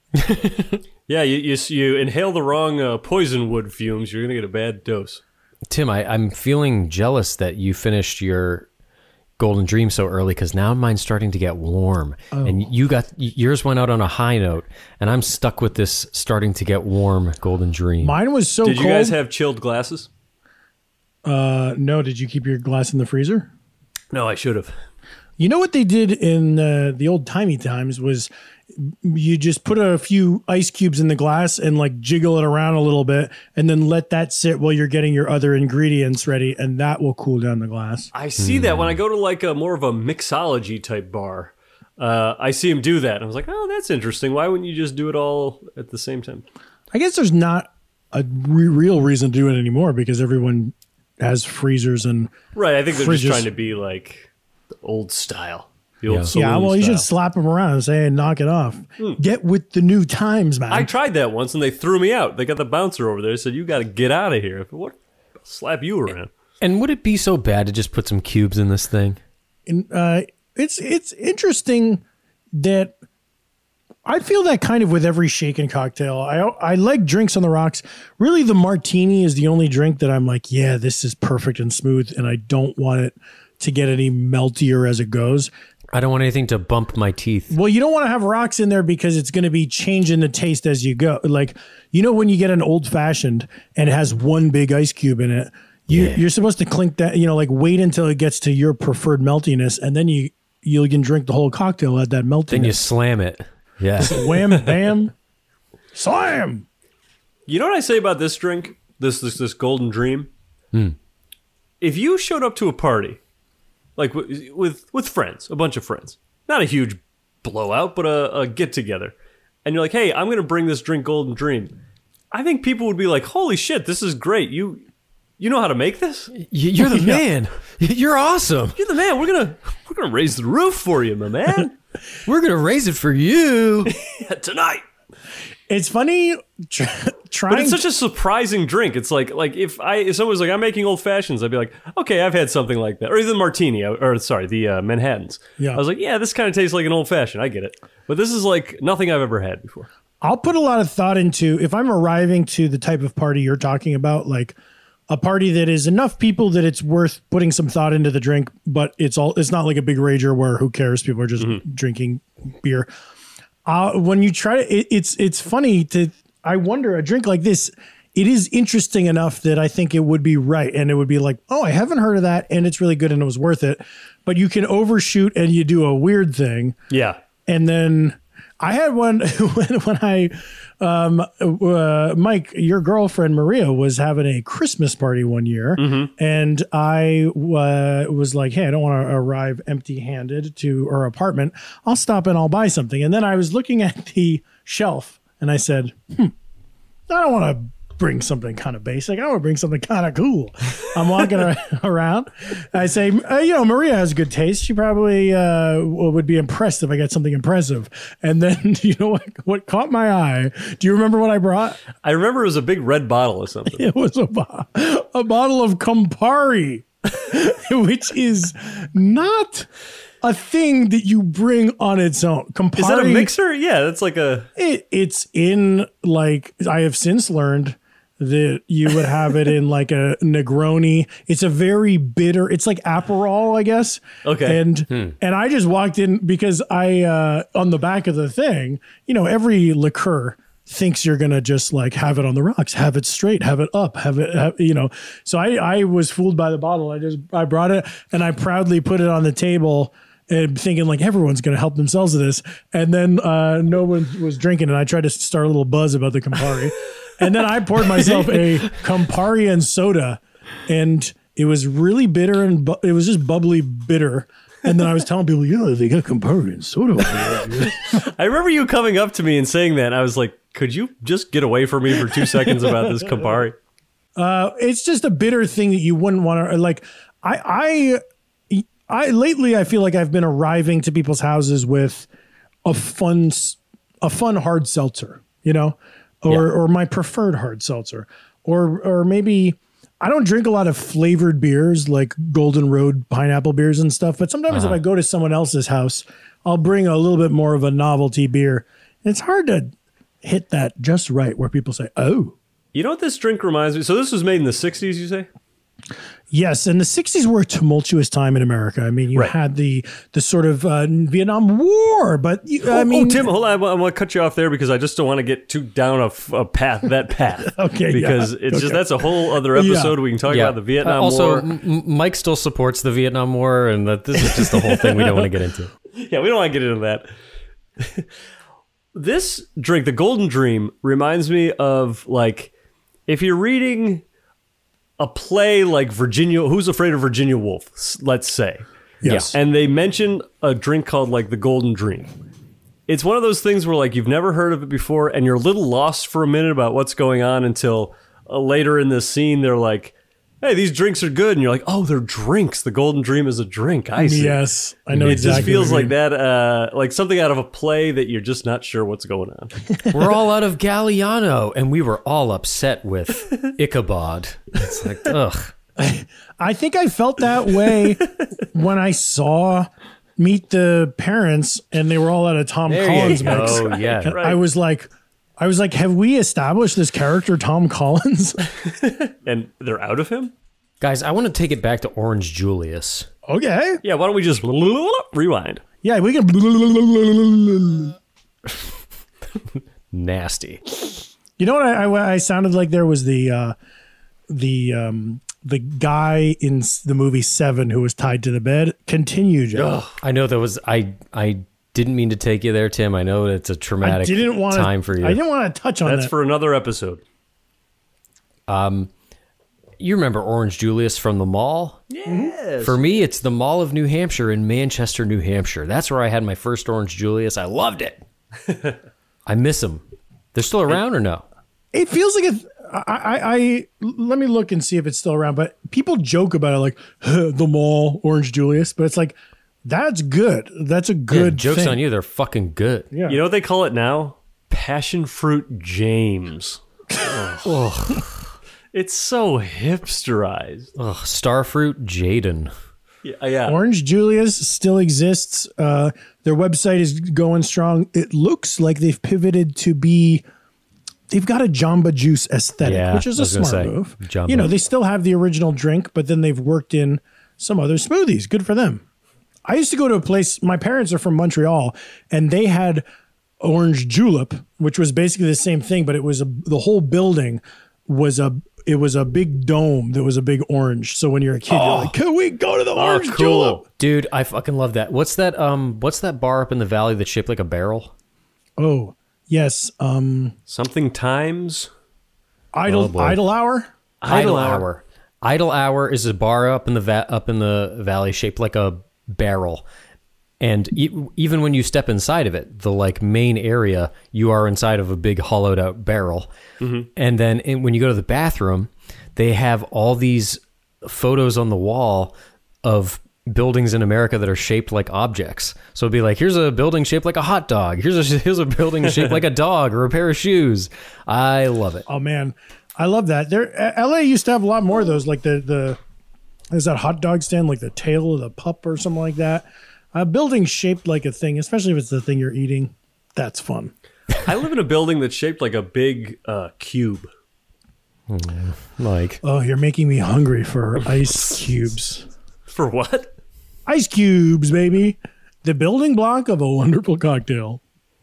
Yeah, you, you you inhale the wrong uh, poison wood fumes, you're going to get a bad dose. Tim, I, I'm feeling jealous that you finished your Golden Dream so early because now mine's starting to get warm. Oh. And you got yours went out on a high note, and I'm stuck with this starting to get warm Golden Dream. Mine was so Did cold. you guys have chilled glasses? Uh, no, did you keep your glass in the freezer? No, I should have. You know what they did in uh, the old timey times was you just put a few ice cubes in the glass and like jiggle it around a little bit and then let that sit while you're getting your other ingredients ready, and that will cool down the glass. I see mm. that when I go to like a more of a mixology type bar. Uh, I see him do that. And I was like, oh, that's interesting. Why wouldn't you just do it all at the same time? I guess there's not a re- real reason to do it anymore because everyone has freezers and right. I think they're fridges. just trying to be like the old style. The old yeah, yeah well, you style. should slap them around and say, hey, knock it off. Mm. Get with the new times, man. I tried that once and they threw me out. They got the bouncer over there. They said, you got to get out of here. What? I'll slap you around. And would it be so bad to just put some cubes in this thing? And, uh, it's it's interesting that I feel that kind of with every shaken cocktail. I I like drinks on the rocks. Really, the martini is the only drink that I'm like, yeah, this is perfect and smooth, and I don't want it to get any meltier as it goes. I don't want anything to bump my teeth. Well, you don't want to have rocks in there because it's going to be changing the taste as you go. Like, you know, when you get an old fashioned and it has one big ice cube in it, you, yeah. you're supposed to clink that, you know, like wait until it gets to your preferred meltiness, and then you you can drink the whole cocktail at that meltiness. Then you slam it. Yeah. Wham, bam, slam. You know what I say about this drink? This this this Golden Dream? Mm. If you showed up to a party, like with, with with friends, a bunch of friends, not a huge blowout, but a, a get together, and you're like, hey, I'm going to bring this drink Golden Dream, I think people would be like, holy shit, this is great. You you know how to make this? You're the man. You're awesome. You're the man. We're gonna we're gonna raise the roof for you, my man. We're gonna raise it for you yeah, tonight. It's funny try, trying, but it's such a surprising drink. It's like like if I if someone was like, I'm making old fashions, I'd be like, okay, I've had something like that, or even martini, or sorry, the uh, Manhattans. Yeah, I was like, yeah, this kind of tastes like an old fashioned. I get it, but this is like nothing I've ever had before. I'll put a lot of thought into if I'm arriving to the type of party you're talking about, like a party that is enough people that it's worth putting some thought into the drink, but it's all it's not like a big rager where who cares? People are just mm-hmm. drinking beer. Uh, when you try to, it, it's it's funny to. I wonder a drink like this. It is interesting enough that I think it would be right, and it would be like, oh, I haven't heard of that, and it's really good, and it was worth it. But you can overshoot, and you do a weird thing. Yeah, and then I had one when when I. Um, uh, Mike, your girlfriend Maria was having a Christmas party one year, mm-hmm. and I uh, was like, "Hey, I don't want to arrive empty-handed to her apartment. I'll stop and I'll buy something." And then I was looking at the shelf, and I said, "Hmm, I don't want to bring something kind of basic. I want to bring something kind of cool." I'm walking around. I say, uh, "You know, Maria has good taste. She probably uh, would be impressed if I get something impressive." And then, you know what? What caught my eye? Do you remember what I brought? I remember it was a big red bottle or something. It was a, bo- a bottle of Campari, which is not a thing that you bring on its own. Campari, is that a mixer? Yeah, that's like a. It, it's in like I have since learned. That you would have it in like a Negroni. It's a very bitter. It's like Aperol, I guess. Okay. And hmm. and I just walked in because I uh, on the back of the thing, you know, every liqueur thinks you're gonna just like have it on the rocks, have it straight, have it up, have it, have, you know. So I I was fooled by the bottle. I just I brought it and I proudly put it on the table. And thinking like everyone's going to help themselves to this. And then uh, no one was drinking. And I tried to start a little buzz about the Campari. And then I poured myself a Campari and soda. And it was really bitter. And bu- it was just bubbly bitter. And then I was telling people, yeah, they got Campari and soda. I remember you coming up to me and saying that. I was like, could you just get away from me for two seconds about this Campari? Uh, it's just a bitter thing that you wouldn't want to like. I, I, I lately I feel like I've been arriving to people's houses with a fun, a fun hard seltzer, you know, or yeah. or my preferred hard seltzer, or or maybe I don't drink a lot of flavored beers like Golden Road pineapple beers and stuff. But sometimes uh-huh. if I go to someone else's house, I'll bring a little bit more of a novelty beer. And it's hard to hit that just right where people say, "Oh." You know what this drink reminds me? So this was made in the sixties, you say? Yes, and the sixties were a tumultuous time in America. I mean, you right. had the the sort of uh, Vietnam War, but you, I oh, mean, oh, Tim, hold on, I'm going to cut you off there because I just don't want to get too down a, a path, that path. okay, because yeah. it's okay. just that's a whole other episode. Yeah. We can talk yeah. about the Vietnam uh, also, War. Also, M- Mike still supports the Vietnam War, and that this is just the whole thing we don't want to get into. Yeah, we don't want to get into that. This drink, the Golden Dream, reminds me of like. If you're reading a play like Virginia, Who's Afraid of Virginia Woolf, let's say, yes, and they mention a drink called like the Golden Dream, it's one of those things where like you've never heard of it before, and you're a little lost for a minute about what's going on until uh, later in the scene they're like, "Hey, these drinks are good," and you're like, "Oh, they're drinks. The Golden Dream is a drink." I see. Yes, I know it exactly. It just feels what like that, uh, like something out of a play that you're just not sure what's going on. We're all out of Galliano, and we were all upset with Ichabod. It's like, ugh. I think I felt that way when I saw Meet the Parents, and they were all at a Tom There Collins you go. mix. Oh, yeah. And Right. I was like, I was like, have we established this character, Tom Collins? And they're out of him? Guys, I want to take it back to Orange Julius. Okay. Yeah, why don't we just rewind? Yeah, we can. Nasty. You know what I, I, I sounded like there was the uh, the um, the guy in the movie Seven who was tied to the bed. Continue, Joe. I know that was I. I didn't mean to take you there, Tim. I know it's a traumatic I didn't wanna, time for you. I didn't want to touch on That's that. for another episode. Um, you remember Orange Julius from the mall? Yes. For me, it's the Mall of New Hampshire in Manchester, New Hampshire. That's where I had my first Orange Julius. I loved it. I miss them. They're still around or no? It feels like it. I, I, I let me look and see if it's still around. But people joke about it like the mall, Orange Julius. But it's like that's good. That's a good. Yeah, jokes thing. on you. They're fucking good. Yeah. You know what they call it now? Passion Fruit James. Ugh. It's so hipsterized. Ugh, Starfruit Jaden. Yeah, yeah. Orange Julius still exists. Uh, their website is going strong. It looks like they've pivoted to be. They've got a Jamba Juice aesthetic, Yeah, which is I a was gonna smart say, move. Jamba. You know, they still have the original drink, but then they've worked in some other smoothies. Good for them. I used to go to a place. My parents are from Montreal, and they had Orange Julep, which was basically the same thing, but it was a, the whole building was a. It was a big dome that was a big orange. So when you're a kid, Oh. you're like, "Can we go to the Orange cool. Julep?" Dude, I fucking love that. What's that? Um, what's that bar up in the valley that's shaped like a barrel? Oh, yes. Um, Something Times. Idle Oh, boy. Idle Hour. Idle, Idle Hour. Hour. Idle Hour is a bar up in the va- up in the valley shaped like a barrel. And e- even when you step inside of it, the like main area, you are inside of a big hollowed out barrel. Mm-hmm. And then in, when you go to the bathroom, they have all these photos on the wall of buildings in America that are shaped like objects. So it'd be like, here's a building shaped like a hot dog. Here's a here's a building shaped like a dog or a pair of shoes. I love it. Oh man, I love that. There, L A used to have a lot more of those. Like the the there's that hot dog stand, like the tail of the pup or something like that. A building shaped like a thing, especially if it's the thing you're eating. That's fun. I live in a building that's shaped like a big uh, cube. Like, Oh, you're making me hungry for ice cubes. For what? Ice cubes, baby. The building block of a wonderful cocktail.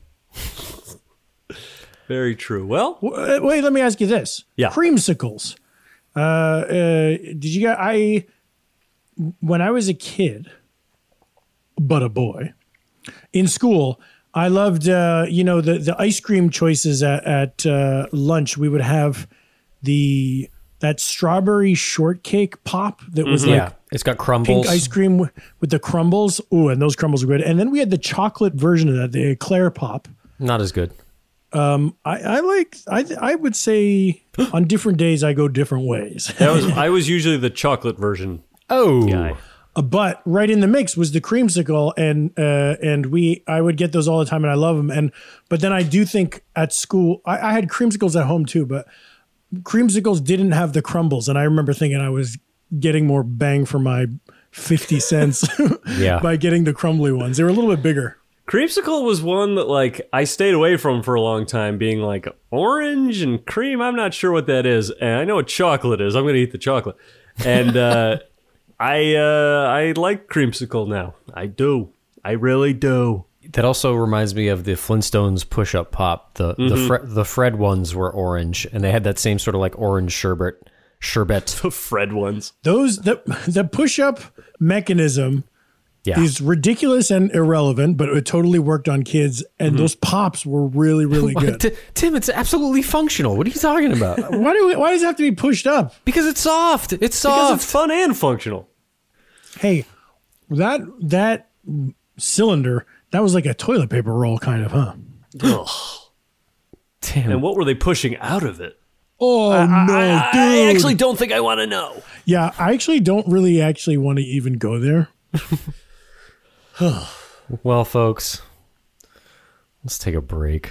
Very true. Well, W- Wait, let me ask you this. Yeah. Creamsicles. Uh, uh, did you get, I, when I was a kid, but a boy, in school, I loved, uh, you know, the, the ice cream choices at, at uh, lunch. We would have the, that strawberry shortcake pop that was like yeah, It's got crumbles. Pink ice cream with, with the crumbles. Ooh, and those crumbles are good. And then we had the chocolate version of that, the Eclair Pop. Not as good. Um, I, I like. I I would say on different days I go different ways. That was I was usually the chocolate version. Oh, guy. Uh, but right in the mix was the creamsicle, and uh, and we I would get those all the time, and I love them. And but then I do think at school I, I had creamsicles at home too, but creamsicles didn't have the crumbles, and I remember thinking I was getting more bang for my fifty cents yeah. by getting the crumbly ones. They were a little bit bigger. Creamsicle was one that like I stayed away from for a long time, being like orange and cream. I'm not sure what that is, and I know what chocolate is. I'm going to eat the chocolate, and uh, I uh, I like creamsicle now. I do. I really do. That also reminds me of the Flintstones push-up pop. The Mm-hmm. the Fre- the Fred ones were orange, and they had that same sort of like orange sherbet. Sherbet. The Fred ones. Those the the push up mechanism. Yeah. Is ridiculous and irrelevant, but it totally worked on kids, and Mm-hmm. those pops were really, really good. T- Tim, it's absolutely functional. What are you talking about? why do we, why does it have to be pushed up? Because it's soft. It's Because soft. it's fun and functional. Hey, that that cylinder, that was like a toilet paper roll, kind of, huh? Ugh. Tim. And what were they pushing out of it? Oh I, no, I, dude! I actually don't think I want to know. yeah, I actually don't really actually want to even go there. Well, folks, let's take a break.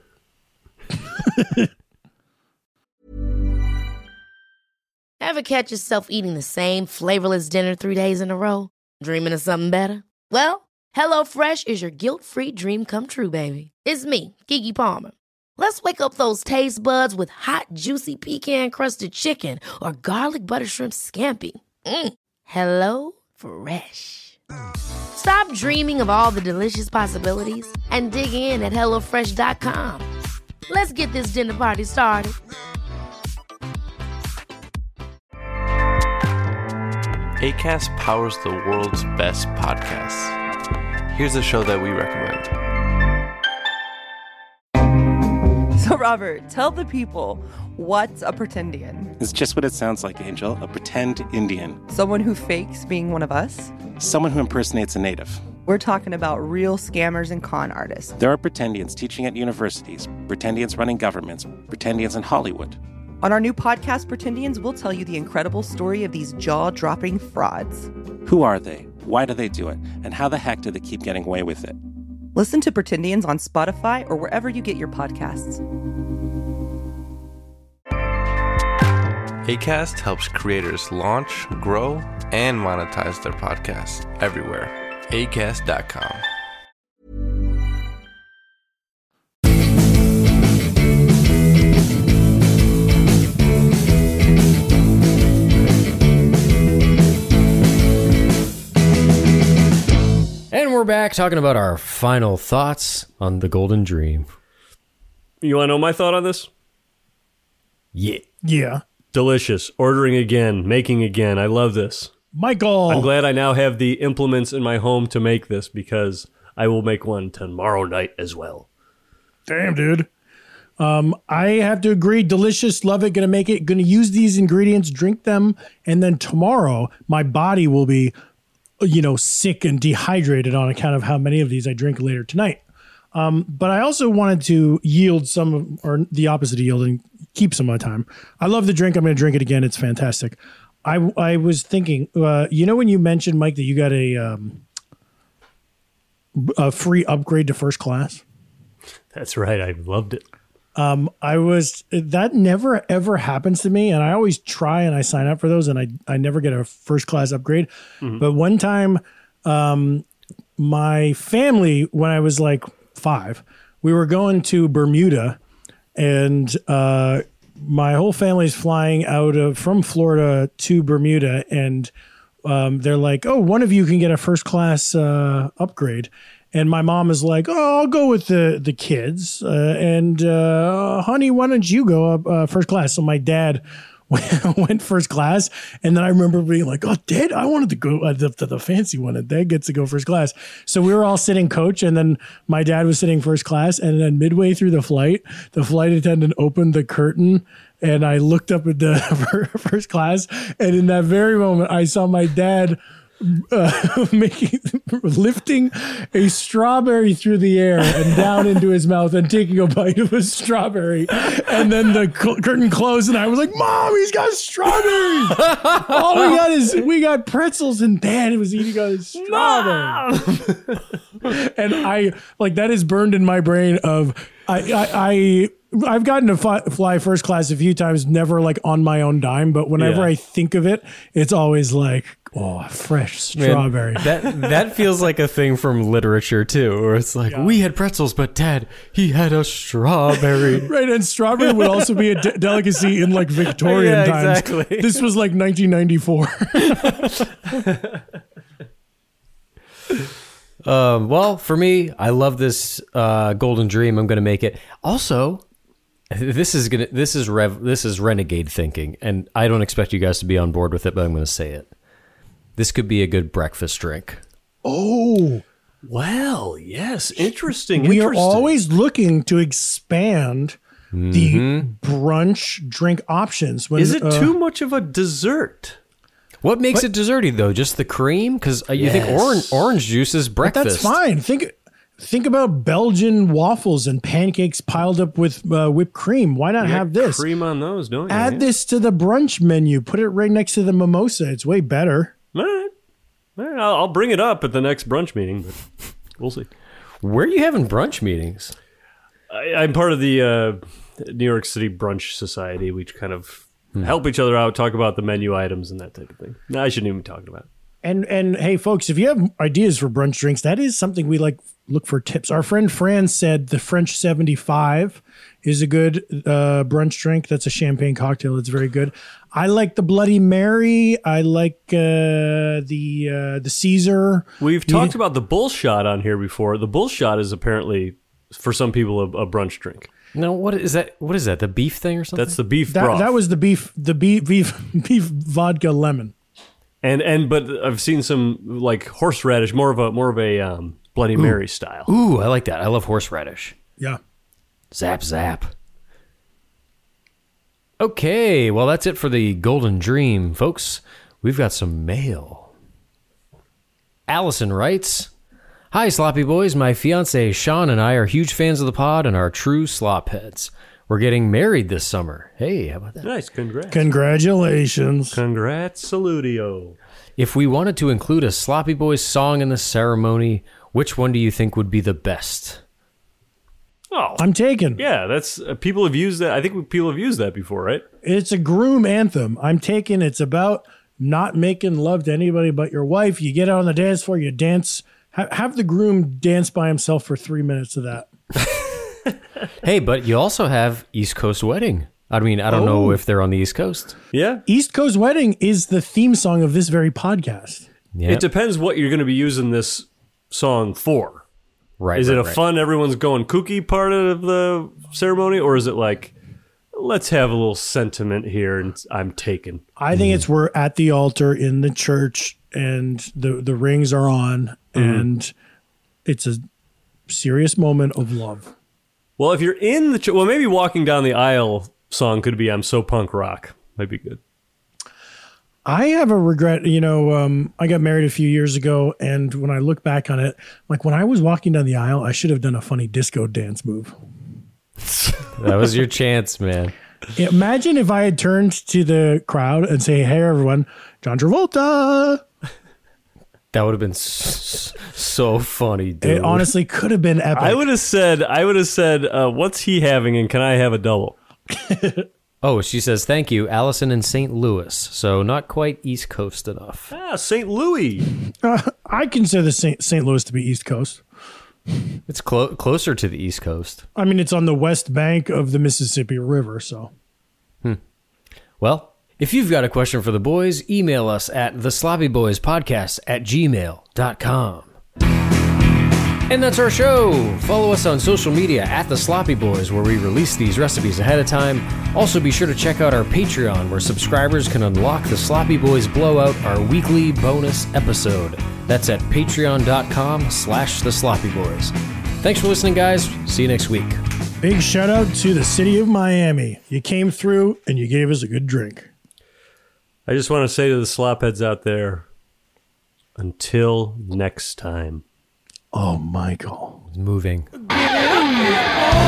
Ever catch yourself eating the same flavorless dinner three days in a row? Dreaming of something better? Well, HelloFresh is your guilt-free dream come true, baby. It's me, Keke Palmer. Let's wake up those taste buds with hot, juicy pecan-crusted chicken or garlic butter shrimp scampi. Mm. Hello Fresh. Stop dreaming of all the delicious possibilities and dig in at hello fresh dot com. Let's get this dinner party started. Acast powers the world's best podcasts. Here's a show that we recommend. So, Robert, tell the people, what's a pretendian? It's just what it sounds like, Angel. A pretend Indian. Someone who fakes being one of us? Someone who impersonates a native. We're talking about real scammers and con artists. There are pretendians teaching at universities, pretendians running governments, pretendians in Hollywood. On our new podcast, Pretendians, we'll tell you the incredible story of these jaw-dropping frauds. Who are they? Why do they do it? And how the heck do they keep getting away with it? Listen to Pretendians on Spotify or wherever you get your podcasts. Acast helps creators launch, grow, and monetize their podcasts everywhere. acast dot com. And we're back talking about our final thoughts on The Golden Dream. You want to know my thought on this? Yeah. Yeah. Delicious. Ordering again. Making again. I love this. Michael. I'm glad I now have the implements in my home to make this because I will make one tomorrow night as well. Damn, dude. Um, I have to agree. Delicious. Love it. Gonna make it. Gonna use these ingredients, drink them. And then tomorrow, my body will be, you know, sick and dehydrated on account of how many of these I drink later tonight. Um, but I also wanted to yield some, of, or the opposite of yielding, keep some of my time. I love the drink. I'm going to drink it again. It's fantastic. I, I was thinking, uh, you know, when you mentioned, Mike, that you got a, um, a free upgrade to first class. That's right. I loved it. Um, I was, that never ever happens to me. And I always try and I sign up for those and I, I never get a first class upgrade. Mm-hmm. But one time, um, my family, when I was like five, we were going to Bermuda and, uh, my whole family's flying out of, from Florida to Bermuda. And, um, they're like, oh, one of you can get a first class, uh, upgrade. And my mom is like, oh, I'll go with the the kids. Uh, and uh, honey, why don't you go up uh, first class? So my dad went first class. And then I remember being like, oh, Dad, I wanted to go uh, the, the, the fancy one. And Dad gets to go first class. So we were all sitting coach. And then my dad was sitting first class. And then midway through the flight, the flight attendant opened the curtain. And I looked up at the first class. And in that very moment, I saw my dad Uh, making lifting a strawberry through the air and down into his mouth and taking a bite of a strawberry, and then the cl- curtain closed and I was like, Mom, he's got strawberries. All we got is we got pretzels and Dad was eating a strawberry. And I like that is burned in my brain of I I, I I've gotten to fly, fly first class a few times, never like on my own dime, but whenever Yeah. I think of it, it's always like, oh, fresh strawberry. Man, that that feels like a thing from literature too, where it's like, Yeah. we had pretzels, but Dad, he had a strawberry. Right, and strawberry would also be a de- delicacy in like Victorian Yeah, times. exactly. This was like nineteen ninety-four. Um, well, for me, I love this uh, Golden Dream. I'm going to make it. Also, this is gonna this is rev this is renegade thinking, and I don't expect you guys to be on board with it, but I'm going to say it. This could be a good breakfast drink. Oh, Well, yes. Interesting. we are interesting. always looking to expand the brunch drink options. When, Is it uh, too much of a dessert? What makes it desserty though? Just the cream? Because you think Yes. orange orange juice is But breakfast. that's fine. Think think about Belgian waffles and pancakes piled up with uh, whipped cream. Why not You have got this? cream on those, don't you? Add Yeah. this to the brunch menu. Put it right next to the mimosa. It's way better. All right. All right, I'll, I'll bring it up at the next brunch meeting, but we'll see. Where are you having brunch meetings? I, I'm part of the uh, New York City Brunch Society. We kind of help each other out, talk about the menu items and that type of thing. No, I shouldn't even be talking about it. And and hey, folks, if you have ideas for brunch drinks, that is something we like look for tips. Our friend Fran said the French seventy-five is a good uh, brunch drink. That's a champagne cocktail. It's very good. I like the Bloody Mary. I like uh, the uh, the Caesar. We've talked about the bull shot on here before. The bull shot is apparently, for some people, a, a brunch drink. No, what is that? What is that? The beef thing or something? That's the beef That, broth. that was the beef the beef beef beef vodka lemon. and and but I've seen some like horseradish, more of a more of a um, Bloody Mary style. Ooh, I like that. I love horseradish. Yeah. Zap, zap. Okay, well, that's it for the Golden Dream, folks. We've got some mail. Allison writes, Hi, Sloppy Boys. My fiance Sean and I are huge fans of the pod and are true slop heads. We're getting married this summer. Hey, how about that? Nice, congrats. Congratulations. Congrats, salutio. If we wanted to include a Sloppy Boys song in the ceremony, which one do you think would be the best? Oh, I'm taken. yeah, that's uh, people have used that. I think people have used that before, right? It's a groom anthem. I'm taking. It's about not making love to anybody but your wife. You get out on the dance floor, you dance. Ha- have the groom dance by himself for three minutes of that. Hey, but you also have East Coast Wedding. I mean, I don't know if they're on the East Coast. Yeah. East Coast Wedding is the theme song of this very podcast. Yeah, It depends what you're going to be using this song for. right. Is it right, a right. fun, everyone's going kooky part of the ceremony, or is it like, let's have a little sentiment here and I'm taken? I think it's we're at the altar in the church and the, the rings are on and it's a serious moment of love. Well, if you're in the, ch- well, maybe Walking Down the Aisle song could be I'm So Punk Rock. Might be good. I have a regret, you know, um, I got married a few years ago, and when I look back on it, like when I was walking down the aisle, I should have done a funny disco dance move. That was your chance, man. Imagine if I had turned to the crowd and say, hey, everyone, John Travolta. That would have been s- so funny, dude. It honestly could have been epic. I would have said, I would have said, uh, what's he having and can I have a double? Oh, she says, thank you, Allison in Saint Louis. So not quite East Coast enough. Ah, Saint Louis. Uh, I consider Saint Saint Louis to be East Coast. It's clo- closer to the East Coast. I mean, it's on the west bank of the Mississippi River, so. Well, if you've got a question for the boys, email us at the sloppy boys podcast at gmail dot com. And that's our show. Follow us on social media at The Sloppy Boys, where we release these recipes ahead of time. Also, be sure to check out our Patreon, where subscribers can unlock The Sloppy Boys Blowout, our weekly bonus episode. That's at patreon.com slash The Sloppy Boys. Thanks for listening, guys. See you next week. Big shout out to the city of Miami. You came through and you gave us a good drink. I just want to say to the slopheads out there, until next time. Oh, Michael. It's moving. Get up, get up.